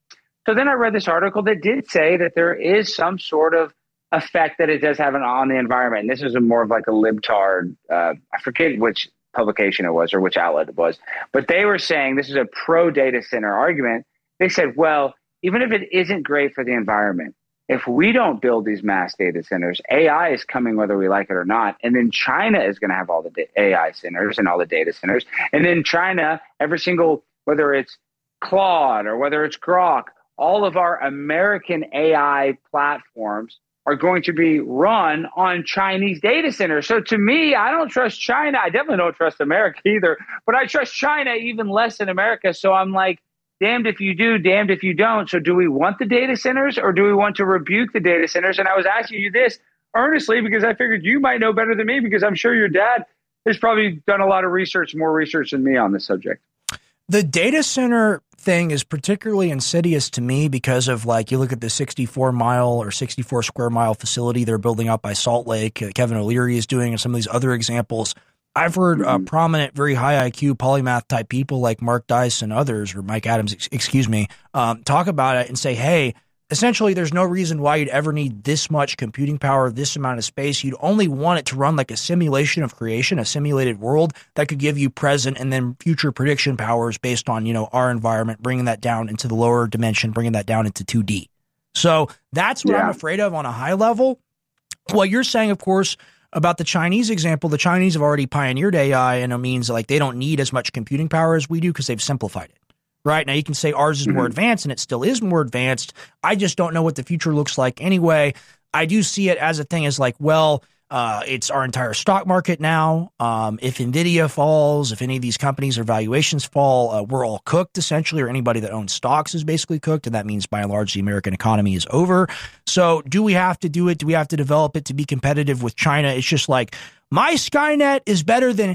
So then I read this article that did say that there is some sort of effect that it does have on the environment. And this is more of like a libtard, I forget which publication it was or which outlet it was, but they were saying this is a pro data center argument. They said, well, even if it isn't great for the environment, if we don't build these mass data centers, AI is coming whether we like it or not. And then China is going to have all the AI centers and all the data centers. And then China, every single, whether it's Claude or whether it's Grok, all of our American AI platforms are going to be run on Chinese data centers. So to me, I don't trust China. I definitely don't trust America either, but I trust China even less than America. So I'm like, damned if you do, damned if you don't. So do we want the data centers or do we want to rebuke the data centers? And I was asking you this earnestly because I figured you might know better than me, because I'm sure your dad has probably done a lot of research, more research than me on this subject. The data center thing is particularly insidious to me because of, like, you look at the 64 mile or 64 square mile facility they're building up by Salt Lake, Kevin O'Leary is doing, and some of these other examples. I've heard prominent, very high IQ polymath type people like Mark Dice and others, or Mike Adams, excuse me, talk about it and say, hey, essentially there's no reason why you'd ever need this much computing power, this amount of space. You'd only want it to run like a simulation of creation, a simulated world that could give you present and then future prediction powers based on, you know, our environment, bringing that down into the lower dimension, bringing that down into 2D. So that's what I'm afraid of on a high level. What you're saying, of course, about the Chinese example, the Chinese have already pioneered AI, and it means like they don't need as much computing power as we do because they've simplified it. Right now, you can say ours is more advanced, and it still is more advanced. I just don't know what the future looks like anyway. I do see it as a thing as like, well, it's our entire stock market now. If NVIDIA falls, if any of these companies or valuations fall, we're all cooked essentially, or anybody that owns stocks is basically cooked. And that means by and large, the American economy is over. So do we have to do it? Do we have to develop it to be competitive with China? It's just like, my Skynet is better than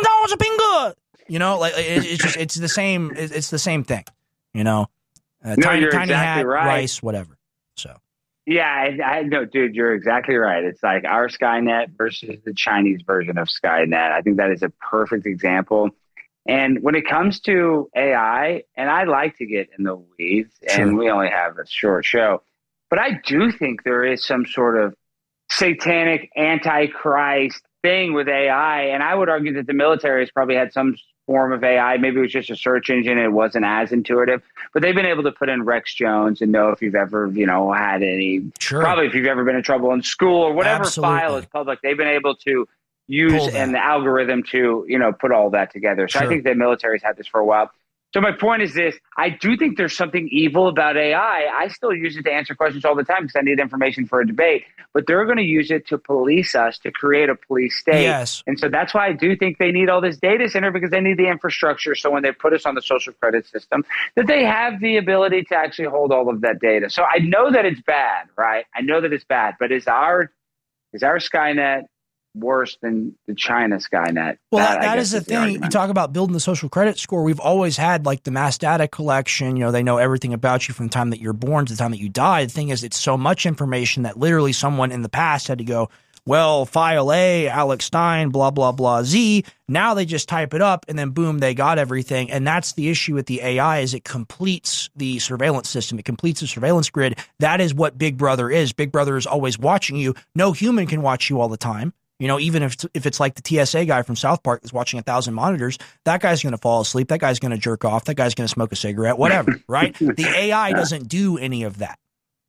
you know, like it's just, it's the same thing, you know, tiny exactly hat, right. rice, whatever. So. Yeah, I know, dude, you're exactly right. It's like our Skynet versus the Chinese version of Skynet. I think that is a perfect example. And when it comes to AI, and I like to get in the weeds, and we only have a short show, but I do think there is some sort of satanic antichrist thing with AI. And I would argue that the military has probably had some form of AI. Maybe it was just a search engine. It wasn't as intuitive, but they've been able to put in Rex Jones and know if you've ever, you know, had any, probably if you've ever been in trouble in school or whatever file is public, they've been able to use an algorithm to, you know, put all that together. So I think the military's had this for a while. So my point is this: I do think there's something evil about AI. I still use it to answer questions all the time because I need information for a debate, but they're going to use it to police us, to create a police state. Yes. And so that's why I do think they need all this data center, because they need the infrastructure. So when they put us on the social credit system, that they have the ability to actually hold all of that data. So I know that it's bad, right? I know that it's bad, but is our Skynet worse than the China Skynet? Well, that is the thing. You talk about building the social credit score. We've always had like the mass data collection. You know, they know everything about you from the time that you're born to the time that you die. The thing is, it's so much information that literally someone in the past had to go, well, file A, Alex Stein, blah, blah, blah, Z. Now they just type it up and then boom, they got everything. And that's the issue with the AI, is it completes the surveillance system. It completes the surveillance grid. That is what Big Brother is. Big Brother is always watching you. No human can watch you all the time. You know, even if it's like the TSA guy from South Park that's watching 1,000 monitors, that guy's going to fall asleep. That guy's going to jerk off. That guy's going to smoke a cigarette, whatever, right? The AI doesn't do any of that.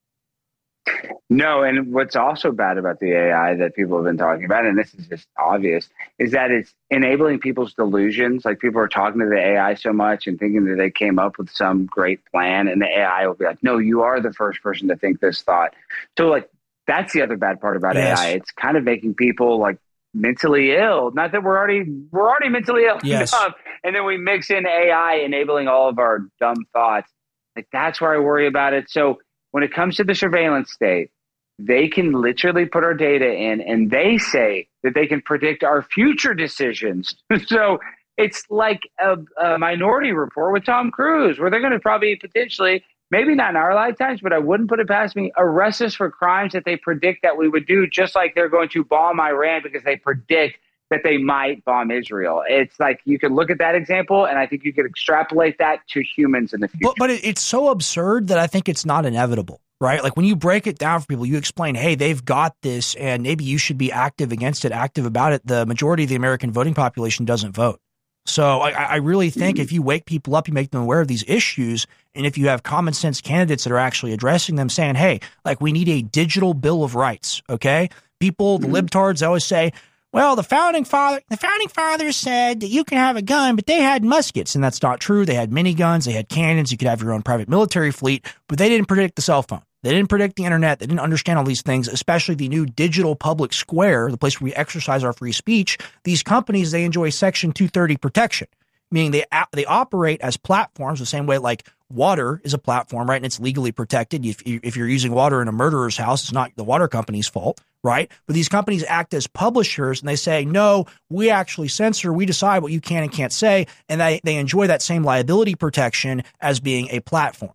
No, and what's also bad about the AI that people have been talking about, and this is just obvious, is that it's enabling people's delusions. Like, people are talking to the AI so much and thinking that they came up with some great plan, and the AI will be like, no, you are the first person to think this thought. So, like, that's the other bad part about AI. It's kind of making people like mentally ill. Not that we're already mentally ill enough, and then we mix in AI enabling all of our dumb thoughts. Like, that's where I worry about it. So when it comes to the surveillance state, they can literally put our data in, and they say that they can predict our future decisions. So it's like a Minority Report with Tom Cruise, where they're going to probably potentially, maybe not in our lifetimes, but I wouldn't put it past me, arrest us for crimes that they predict that we would do, just like they're going to bomb Iran because they predict that they might bomb Israel. It's like you could look at that example, and I think you could extrapolate that to humans in the future. But it's so absurd that I think it's not inevitable, right? Like when you break it down for people, you explain, hey, they've got this, and maybe you should be active against it, active about it. The majority of the American voting population doesn't vote. So I really think if you wake people up, you make them aware of these issues, and if you have common sense candidates that are actually addressing them, saying, hey, like we need a digital Bill of Rights, okay? People, the libtards always say, well, the founding fathers said that you can have a gun, but they had muskets, and that's not true. They had miniguns, they had cannons, you could have your own private military fleet, but they didn't predict the cell phone. They didn't predict the internet. They didn't understand all these things, especially the new digital public square, the place where we exercise our free speech. These companies, they enjoy Section 230 protection, meaning they operate as platforms the same way like water is a platform, right? And it's legally protected. If you're using water in a murderer's house, it's not the water company's fault, right? But these companies act as publishers, and they say, no, we actually censor, we decide what you can and can't say, and they enjoy that same liability protection as being a platform.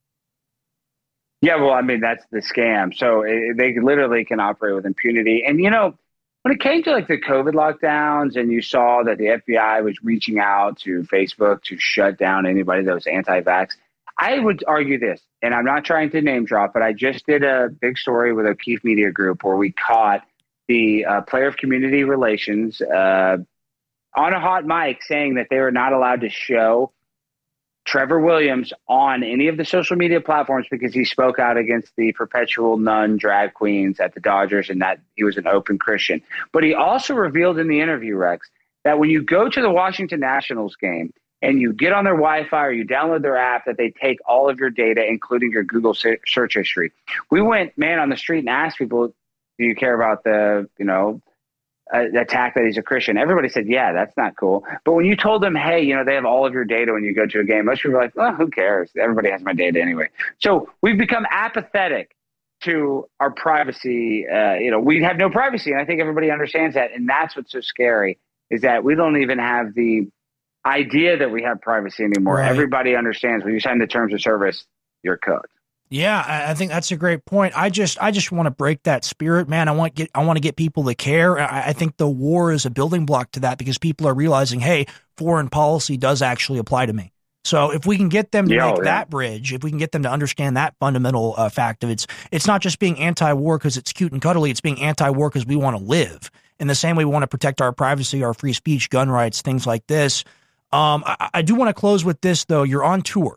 Yeah, well, I mean, that's the scam. So they literally can operate with impunity. And, you know, when it came to like the COVID lockdowns and you saw that the FBI was reaching out to Facebook to shut down anybody that was anti-vax, I would argue this, and I'm not trying to name drop, but I just did a big story with O'Keefe Media Group where we caught the player of community relations on a hot mic saying that they were not allowed to show Trevor Williams on any of the social media platforms because he spoke out against the perpetual nun drag queens at the Dodgers and that he was an open Christian. But he also revealed in the interview, Rex, that when you go to the Washington Nationals game and you get on their Wi-Fi or you download their app, that they take all of your data, including your Google search history. We went, man, on the street and asked people, do you care about the, attack that he's a Christian? Everybody said, yeah, that's not cool. But when you told them, hey, they have all of your data when you go to a game, most people are like, well, who cares? Everybody has my data anyway. So we've become apathetic to our privacy. We have no privacy. And I think everybody understands that. And that's what's so scary is that we don't even have the idea that we have privacy anymore. Right. Everybody understands when you sign the terms of service, you're cooked. Yeah, I think that's a great point. I just want to break that spirit, man. I want to get people to care. I think the war is a building block to that because people are realizing, hey, foreign policy does actually apply to me. So if we can get them to make that bridge, if we can get them to understand that fundamental fact of it's not just being anti-war because it's cute and cuddly, it's being anti-war because we want to live. In the same way we want to protect our privacy, our free speech, gun rights, things like this. I do want to close with this, though. You're on tour.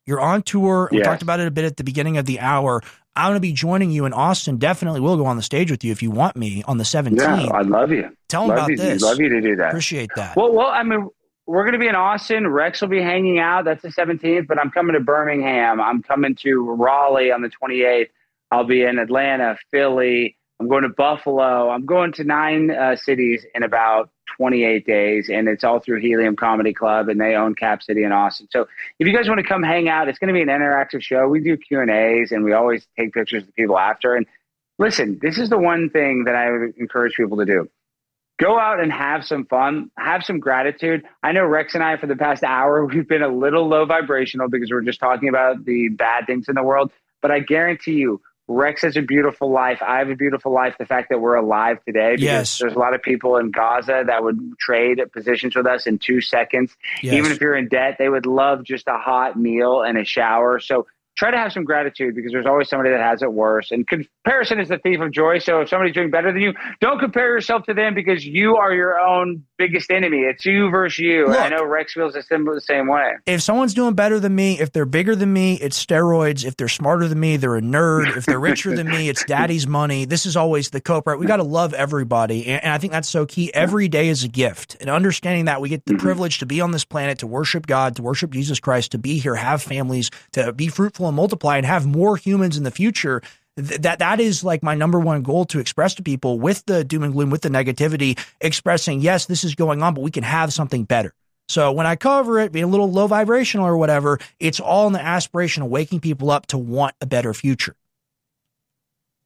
We talked about it a bit at the beginning of the hour. I'm going to be joining you in Austin. Definitely will go on the stage with you if you want me on the 17th. Yeah, I'd love you. Tell them about this. Love you to do that. Appreciate that. Well, I mean, we're going to be in Austin. Rex will be hanging out. That's the 17th, but I'm coming to Birmingham. I'm coming to Raleigh on the 28th. I'll be in Atlanta, Philly. I'm going to Buffalo. I'm going to 9 cities in about 28 days, and it's all through Helium Comedy Club, and they own Cap City in Austin. So if you guys want to come hang out, it's going to be an interactive show. We do Q&As, and we always take pictures of people after. And listen, this is the one thing that I would encourage people to do. Go out and have some fun, have some gratitude. I know Rex and I, for the past hour, we've been a little low vibrational because we're just talking about the bad things in the world, but I guarantee you, Rex has a beautiful life. I have a beautiful life. The fact that we're alive today, because there's a lot of people in Gaza that would trade positions with us in 2 seconds. Yes. Even if you're in debt, they would love just a hot meal and a shower. So try to have some gratitude because there's always somebody that has it worse. And comparison is the thief of joy. So if somebody's doing better than you, don't compare yourself to them because you are your own biggest enemy. It's you versus you. Look, I know Rex feels the same way. If someone's doing better than me, if they're bigger than me, it's steroids. If they're smarter than me, they're a nerd. If they're richer than me, it's daddy's money. This is always the cope, right? We got to love everybody. And I think that's so key. Every day is a gift. And understanding that we get the privilege to be on this planet, to worship God, to worship Jesus Christ, to be here, have families, to be fruitful and multiply and have more humans in the future. That is like my number one goal to express to people with the doom and gloom, with the negativity, expressing, yes, this is going on, but we can have something better. So when I cover it, being a little low vibrational or whatever, it's all in the aspiration of waking people up to want a better future.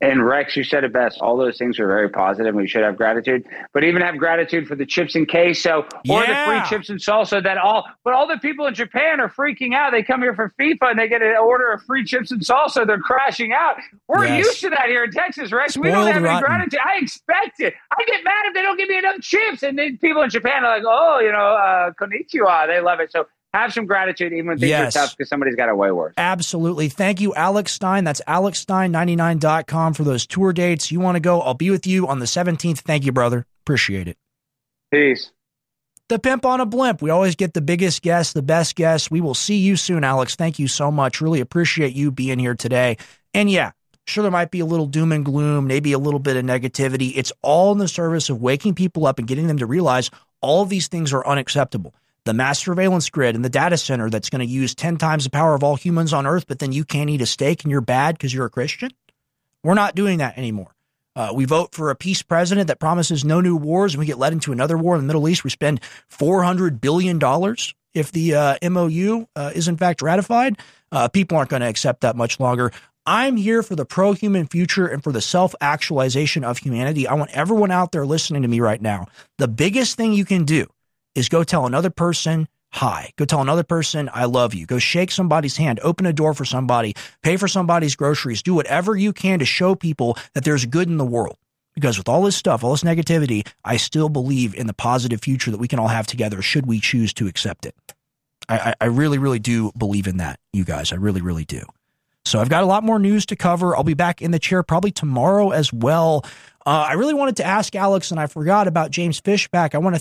And Rex, you said it best. All those things are very positive. We should have gratitude, but even have gratitude for the chips and queso or the free chips and salsa but all the people in Japan are freaking out. They come here for FIFA and they get an order of free chips and salsa. They're crashing out. We're used to that here in Texas, Rex. We don't have any gratitude. I expect it. I get mad if they don't give me enough chips. And then people in Japan are like, konnichiwa. They love it. So have some gratitude even when things are tough because somebody's got it way worse. Absolutely. Thank you, Alex Stein. That's alexstein99.com for those tour dates. You want to go, I'll be with you on the 17th. Thank you, brother. Appreciate it. Peace. The Pimp on a Blimp. We always get the biggest guests, the best guests. We will see you soon, Alex. Thank you so much. Really appreciate you being here today. And yeah, sure, there might be a little doom and gloom, maybe a little bit of negativity. It's all in the service of waking people up and getting them to realize all of these things are unacceptable. The mass surveillance grid and the data center that's going to use 10 times the power of all humans on Earth, but then you can't eat a steak and you're bad because you're a Christian. We're not doing that anymore. We vote for a peace president that promises no new wars, and we get led into another war in the Middle East. We spend $400 billion if the MOU is in fact ratified. People aren't going to accept that much longer. I'm here for the pro-human future and for the self-actualization of humanity. I want everyone out there listening to me right now. The biggest thing you can do is go tell another person hi. Go tell another person I love you. Go shake somebody's hand. Open a door for somebody. Pay for somebody's groceries. Do whatever you can to show people that there's good in the world. Because with all this stuff, all this negativity, I still believe in the positive future that we can all have together should we choose to accept it. I really, really do believe in that, you guys. I really, really do. So I've got a lot more news to cover. I'll be back in the chair probably tomorrow as well. I really wanted to ask Alex, and I forgot about James Fishback. I want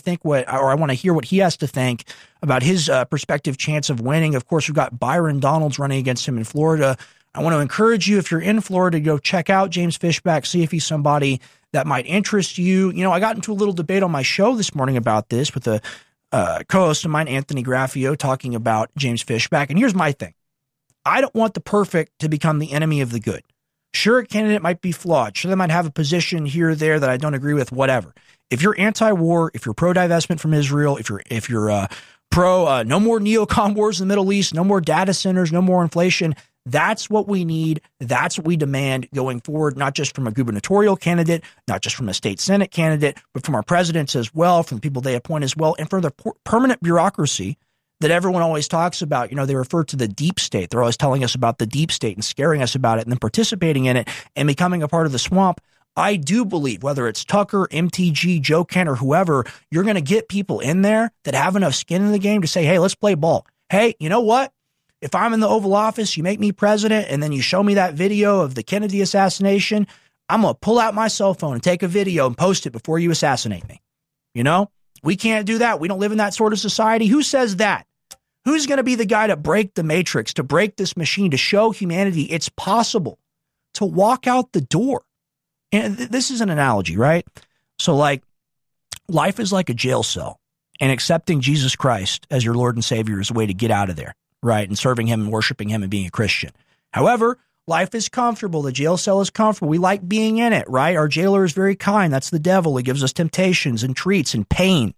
to hear what he has to think about his prospective chance of winning. Of course, we've got Byron Donalds running against him in Florida. I want to encourage you, if you're in Florida, to go check out James Fishback, see if he's somebody that might interest you. You know, I got into a little debate on my show this morning about this with a co-host of mine, Anthony Graffio, talking about James Fishback. And here's my thing. I don't want the perfect to become the enemy of the good. Sure, a candidate might be flawed. Sure, they might have a position here or there that I don't agree with, whatever. If you're anti-war, if you're pro-divestment from Israel, if you're pro no more neocon wars in the Middle East, no more data centers, no more inflation, that's what we need. That's what we demand going forward, not just from a gubernatorial candidate, not just from a state Senate candidate, but from our presidents as well, from the people they appoint as well, and from the permanent bureaucracy that everyone always talks about. You know, they refer to the deep state. They're always telling us about the deep state and scaring us about it and then participating in it and becoming a part of the swamp. I do believe whether it's Tucker, MTG, Joe Kent, or whoever, you're going to get people in there that have enough skin in the game to say, hey, let's play ball. Hey, you know what? If I'm in the Oval Office, you make me president, and then you show me that video of the Kennedy assassination, I'm going to pull out my cell phone and take a video and post it before you assassinate me. You know, we can't do that. We don't live in that sort of society. Who says that? Who's going to be the guy to break the matrix, to break this machine, to show humanity it's possible to walk out the door? And this is an analogy, right? So like life is like a jail cell, and accepting Jesus Christ as your Lord and Savior is a way to get out of there, right? And serving him and worshiping him and being a Christian. However, life is comfortable. The jail cell is comfortable. We like being in it, right? Our jailer is very kind. That's the devil. He gives us temptations and treats and pain.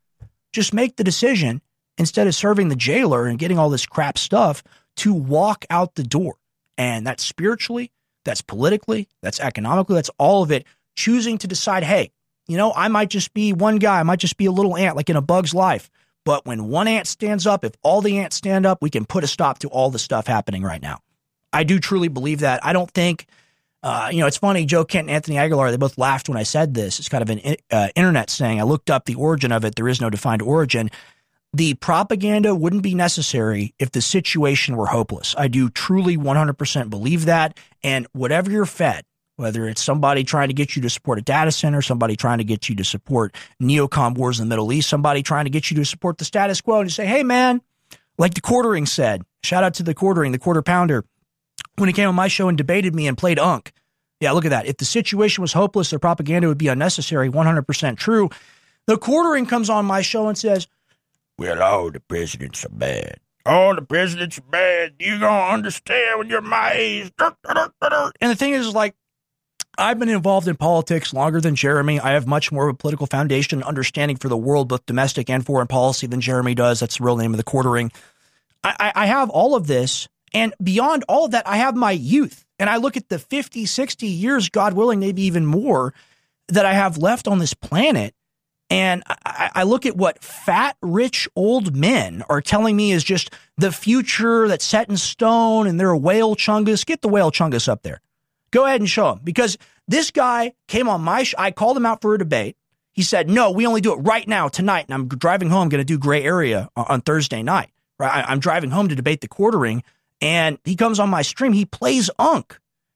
Just make the decision, instead of serving the jailer and getting all this crap stuff, to walk out the door. And that's spiritually, that's politically, that's economically, that's all of it. Choosing to decide, hey, you know, I might just be one guy. I might just be a little ant like in A Bug's Life. But when one ant stands up, if all the ants stand up, we can put a stop to all the stuff happening right now. I do truly believe that. I don't think, it's funny, Joe Kent and Anthony Aguilar, they both laughed when I said this. It's kind of an internet saying. I looked up the origin of it. There is no defined origin. The propaganda wouldn't be necessary if the situation were hopeless. I do truly 100% believe that. And whatever you're fed, whether it's somebody trying to get you to support a data center, somebody trying to get you to support neocon wars in the Middle East, somebody trying to get you to support the status quo, and you say, hey, man, like the Quartering said, shout out to the Quartering, the Quarter Pounder, when he came on my show and debated me and played Unk. Yeah, look at that. If the situation was hopeless, their propaganda would be unnecessary. 100% true. The Quartering comes on my show and says, well, all the presidents are bad. All the presidents are bad. You're going to understand when you're my age. And the thing is, like, I've been involved in politics longer than Jeremy. I have much more of a political foundation and understanding for the world, both domestic and foreign policy, than Jeremy does. That's the real name of the Quartering. I have all of this. And beyond all of that, I have my youth And I look at the 50, 60 years, God willing, maybe even more, that I have left on this planet. And I look at what fat, rich, old men are telling me is just the future that's set in stone, and they're a whale chungus. Get the whale chungus up there. Go ahead and show him. Because this guy came on my I called him out for a debate. He said, no, we only do it right now, tonight. And I'm driving home, going to do Gray Area on Thursday night. Right? I'm driving home to debate the quartering. And he comes on my stream. He plays Unk.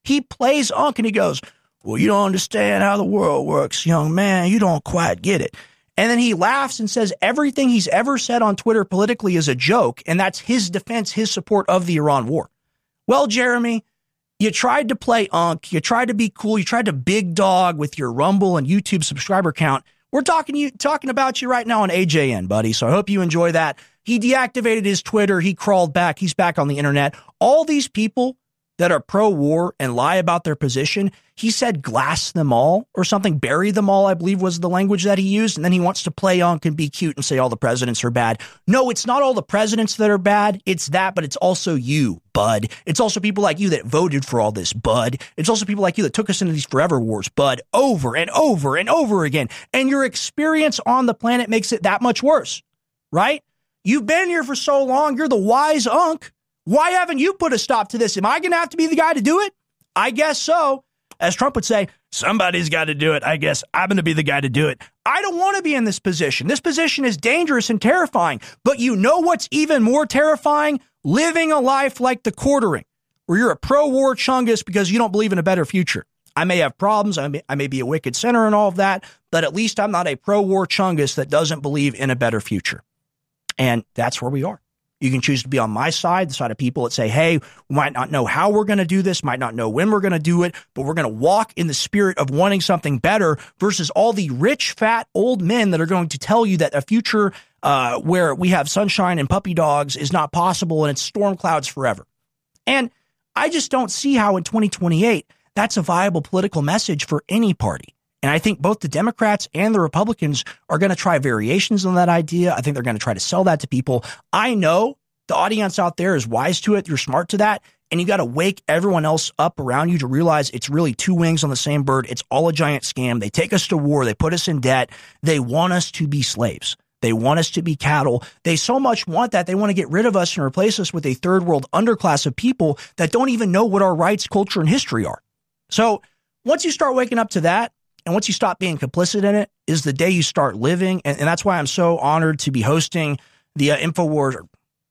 And he goes, well, you don't understand how the world works, young man. You don't quite get it. And then he laughs and says everything he's ever said on Twitter politically is a joke. And that's his defense, his support of the Iran war. Well, Jeremy, you tried to play Unk. You tried to be cool. You tried to big dog with your Rumble and YouTube subscriber count. We're talking about you right now on AJN, buddy. So I hope you enjoy that. He deactivated his Twitter. He crawled back. He's back on the internet. All these people that are pro-war and lie about their position, he said glass them all or something, bury them all, I believe was the language that he used. And then he wants to play Unk and be cute and say all the presidents are bad. No, it's not all the presidents that are bad. It's that, but it's also you, bud. It's also people like you that voted for all this, bud. It's also people like you that took us into these forever wars, bud, over and over and over again. And your experience on the planet makes it that much worse, right? You've been here for so long. You're the wise Unk. Why haven't you put a stop to this? Am I going to have to be the guy to do it? I guess so. As Trump would say, somebody's got to do it. I guess I'm going to be the guy to do it. I don't want to be in this position. This position is dangerous and terrifying. But you know what's even more terrifying? Living a life like the quartering, where you're a pro-war chungus because you don't believe in a better future. I may have problems. I may be a wicked sinner and all of that, but at least I'm not a pro-war chungus that doesn't believe in a better future. And that's where we are. You can choose to be on my side, the side of people that say, hey, we might not know how we're going to do this, might not know when we're going to do it, but we're going to walk in the spirit of wanting something better versus all the rich, fat, old men that are going to tell you that a future where we have sunshine and puppy dogs is not possible and it's storm clouds forever. And I just don't see how in 2028 that's a viable political message for any party. And I think both the Democrats and the Republicans are going to try variations on that idea. I think they're going to try to sell that to people. I know the audience out there is wise to it. You're smart to that. And you got to wake everyone else up around you to realize it's really two wings on the same bird. It's all a giant scam. They take us to war. They put us in debt. They want us to be slaves. They want us to be cattle. They so much want that they want to get rid of us and replace us with a third world underclass of people that don't even know what our rights, culture, and history are. So once you start waking up to that, and once you stop being complicit in it, is the day you start living. And that's why I'm so honored to be hosting the InfoWar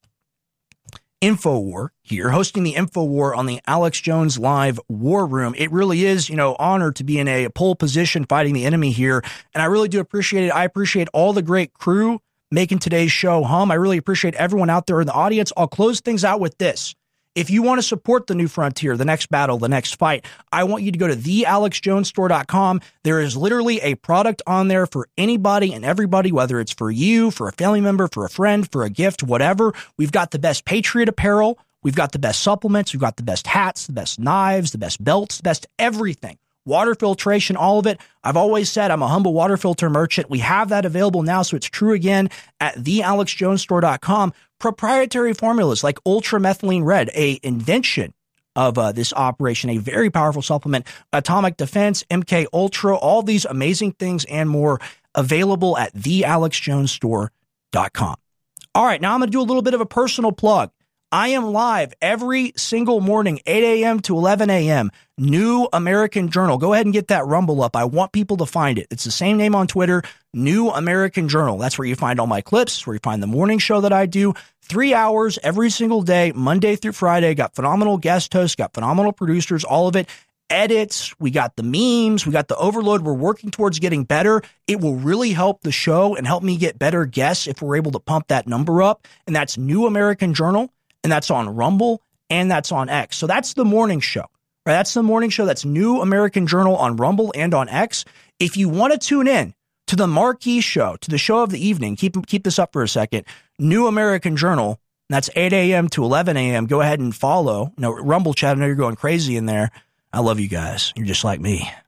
here, hosting the InfoWar on the Alex Jones Live War Room. It really is, honored to be in a pole position fighting the enemy here. And I really do appreciate it. I appreciate all the great crew making today's show hum. I really appreciate everyone out there in the audience. I'll close things out with this. If you want to support the new frontier, the next battle, the next fight, I want you to go to thealexjonesstore.com. There is literally a product on there for anybody and everybody, whether it's for you, for a family member, for a friend, for a gift, whatever. We've got the best Patriot apparel. We've got the best supplements. We've got the best hats, the best knives, the best belts, the best everything. Water filtration, all of it. I've always said I'm a humble water filter merchant. We have that available now, so it's true again at thealexjonesstore.com. Proprietary formulas like ultramethylene red, a invention of this operation, a very powerful supplement, Atomic Defense, MK Ultra, all these amazing things and more available at thealexjonesstore.com. All right, now I'm going to do a little bit of a personal plug. I am live every single morning, 8 a.m. to 11 a.m. New American Journal. Go ahead and get that Rumble up. I want people to find it. It's the same name on Twitter, New American Journal. That's where you find all my clips, where you find the morning show that I do. 3 hours every single day, Monday through Friday. Got phenomenal guest hosts, got phenomenal producers, all of it. Edits, we got the memes, we got the overload. We're working towards getting better. It will really help the show and help me get better guests if we're able to pump that number up. And that's New American Journal. And that's on Rumble, and that's on X. So that's the morning show, right? That's the morning show. That's New American Journal on Rumble and on X. If you want to tune in to the marquee show, to the show of the evening, keep this up for a second, New American Journal, that's 8 a.m. to 11 a.m. Go ahead and follow. Rumble chat, I know you're going crazy in there. I love you guys. You're just like me.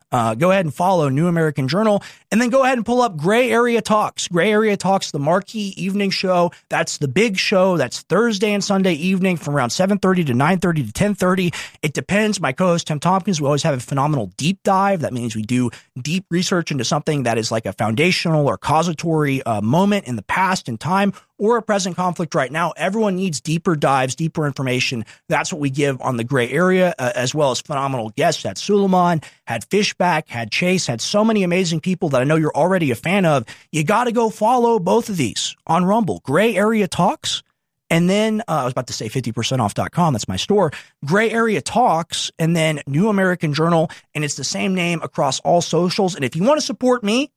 Go ahead and follow New American Journal, and then go ahead and pull up Gray Area Talks. Gray Area Talks, the marquee evening show. That's the big show. That's Thursday and Sunday evening from around 7:30 to 9:30 to 10:30. It depends. My co-host Tim Tompkins, we always have a phenomenal deep dive. That means we do deep research into something that is like a foundational or causatory moment in the past in time or a present conflict right now. Everyone needs deeper dives, deeper information. That's what we give on the Gray Area, as well as phenomenal guests. Had Suleiman, had Fishback, had Chase, had so many amazing people that I know you're already a fan of. You got to go follow both of these on Rumble. Gray Area Talks, and then I was about to say 50percentoff.com. That's my store. Gray Area Talks, and then New American Journal, and it's the same name across all socials. And if you want to support me,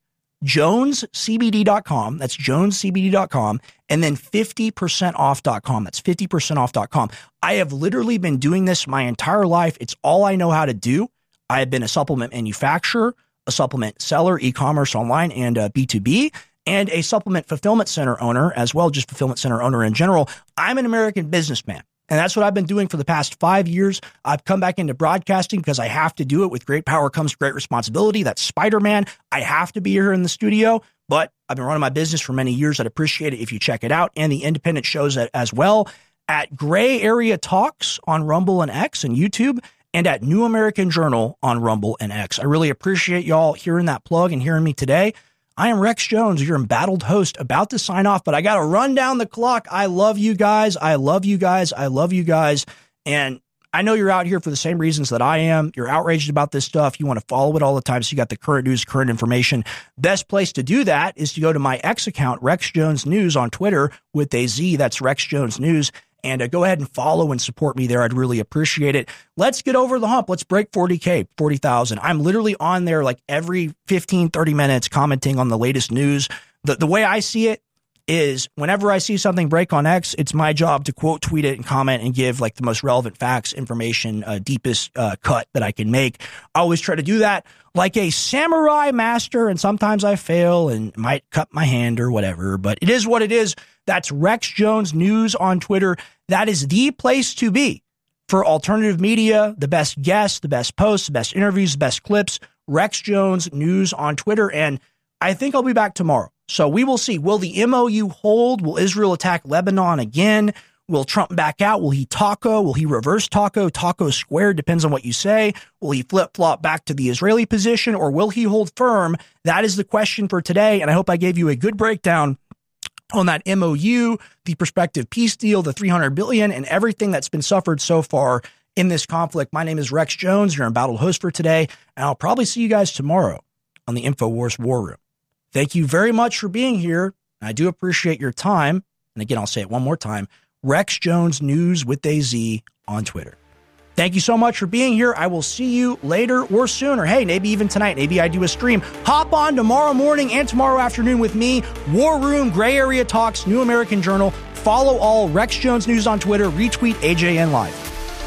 JonesCBD.com. That's JonesCBD.com. And then 50percentoff.com. That's 50percentoff.com. I have literally been doing this my entire life. It's all I know how to do. I have been a supplement manufacturer, a supplement seller, e-commerce online and B2B, and a supplement fulfillment center owner as well, just fulfillment center owner in general. I'm an American businessman. And that's what I've been doing for the past 5 years. I've come back into broadcasting because I have to do it. With great power comes great responsibility. That's Spider-Man. I have to be here in the studio, but I've been running my business for many years. I'd appreciate it if you check it out, and the independent shows as well at Gray Area Talks on Rumble and X and YouTube, and at New American Journal on Rumble and X. I really appreciate y'all hearing that plug and hearing me today. I am Rex Jones, your embattled host, about to sign off, but I got to run down the clock. I love you guys. I love you guys. I love you guys. And I know you're out here for the same reasons that I am. You're outraged about this stuff. You want to follow it all the time. So you got the current news, current information. Best place to do that is to go to my X account, Rex Jones News on Twitter with a Z. That's Rex Jones News. And go ahead and follow and support me there. I'd really appreciate it. Let's get over the hump. Let's break 40K, 40,000. I'm literally on there like every 15, 30 minutes commenting on the latest news. The way I see it is whenever I see something break on X, it's my job to quote tweet it and comment and give like the most relevant facts, information, deepest cut that I can make. I always try to do that like a samurai master, and sometimes I fail and might cut my hand or whatever, but it is what it is. That's Rex Jones News on Twitter. That is the place to be for alternative media, the best guests, the best posts, the best interviews, the best clips. Rex Jones News on Twitter. And I think I'll be back tomorrow. So we will see. Will the MOU hold? Will Israel attack Lebanon again? Will Trump back out? Will he taco? Will he reverse taco? Taco squared, depends on what you say. Will he flip-flop back to the Israeli position, or will he hold firm? That is the question for today, and I hope I gave you a good breakdown on that MOU, the prospective peace deal, the $300 billion, and everything that's been suffered so far in this conflict. My name is Rex Jones, your embattled host for today, and I'll probably see you guys tomorrow on the InfoWars War Room. Thank you very much for being here. I do appreciate your time. And again, I'll say it one more time, Rex Jones News with a Z on Twitter. Thank you so much for being here. I will see you later or sooner. Hey, maybe even tonight. Maybe I do a stream. Hop on tomorrow morning and tomorrow afternoon with me. War Room, Gray Area Talks, New American Journal. Follow all Rex Jones News on Twitter. Retweet AJN Live.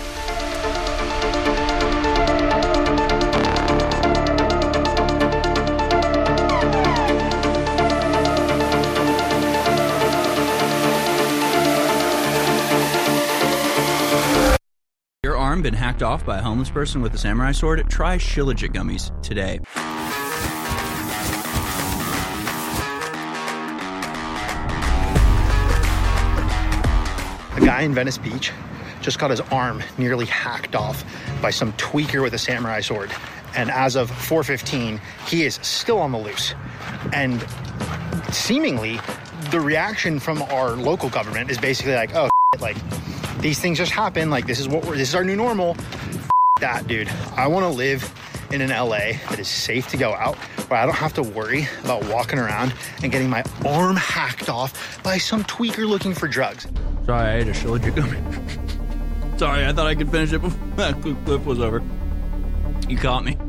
Been hacked off by a homeless person with a samurai sword? Try Shilajit gummies today. A guy in Venice Beach just got his arm nearly hacked off by some tweaker with a samurai sword. And as of 4:15, he is still on the loose. And seemingly, the reaction from our local government is basically like, oh, like, these things just happen. Like, this is our new normal. That, dude. I want to live in an LA that is safe to go out, where I don't have to worry about walking around and getting my arm hacked off by some tweaker looking for drugs. Sorry, I ate a Shilajit gummy. Sorry, I thought I could finish it before that clip was over. You caught me.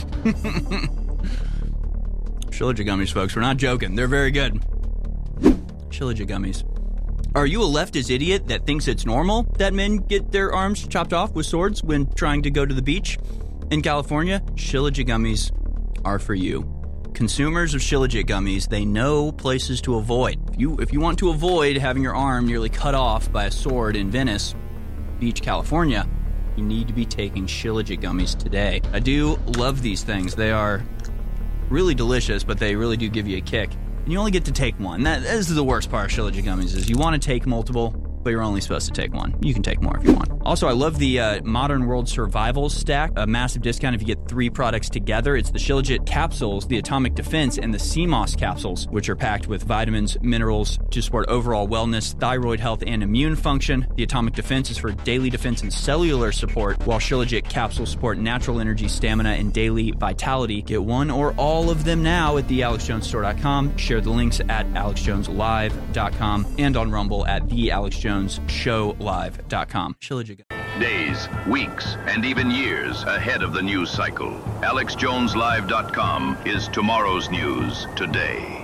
Shilajit gummies, folks. We're not joking. They're very good. Shilajit gummies. Are you a leftist idiot that thinks it's normal that men get their arms chopped off with swords when trying to go to the beach? In California, Shilajit gummies are for you. Consumers of Shilajit gummies, they know places to avoid. If you want to avoid having your arm nearly cut off by a sword in Venice Beach, California, you need to be taking Shilajit gummies today. I do love these things. They are really delicious, but they really do give you a kick. And you only get to take one. This is the worst part of Shilajit gummies, is you want to take multiple, but you're only supposed to take one. You can take more if you want. Also, I love the Modern World Survival Stack. A massive discount if you get 3 products together. It's the Shilajit capsules, the Atomic Defense, and the CMOS capsules, which are packed with vitamins, minerals to support overall wellness, thyroid health, and immune function. The Atomic Defense is for daily defense and cellular support, while Shilajit capsules support natural energy, stamina, and daily vitality. Get one or all of them now at thealexjonesstore.com. Share the links at alexjoneslive.com and on Rumble at thealexjonesshowlive.com. Shilajit. Days, weeks, and even years ahead of the news cycle. AlexJonesLive.com is tomorrow's news today.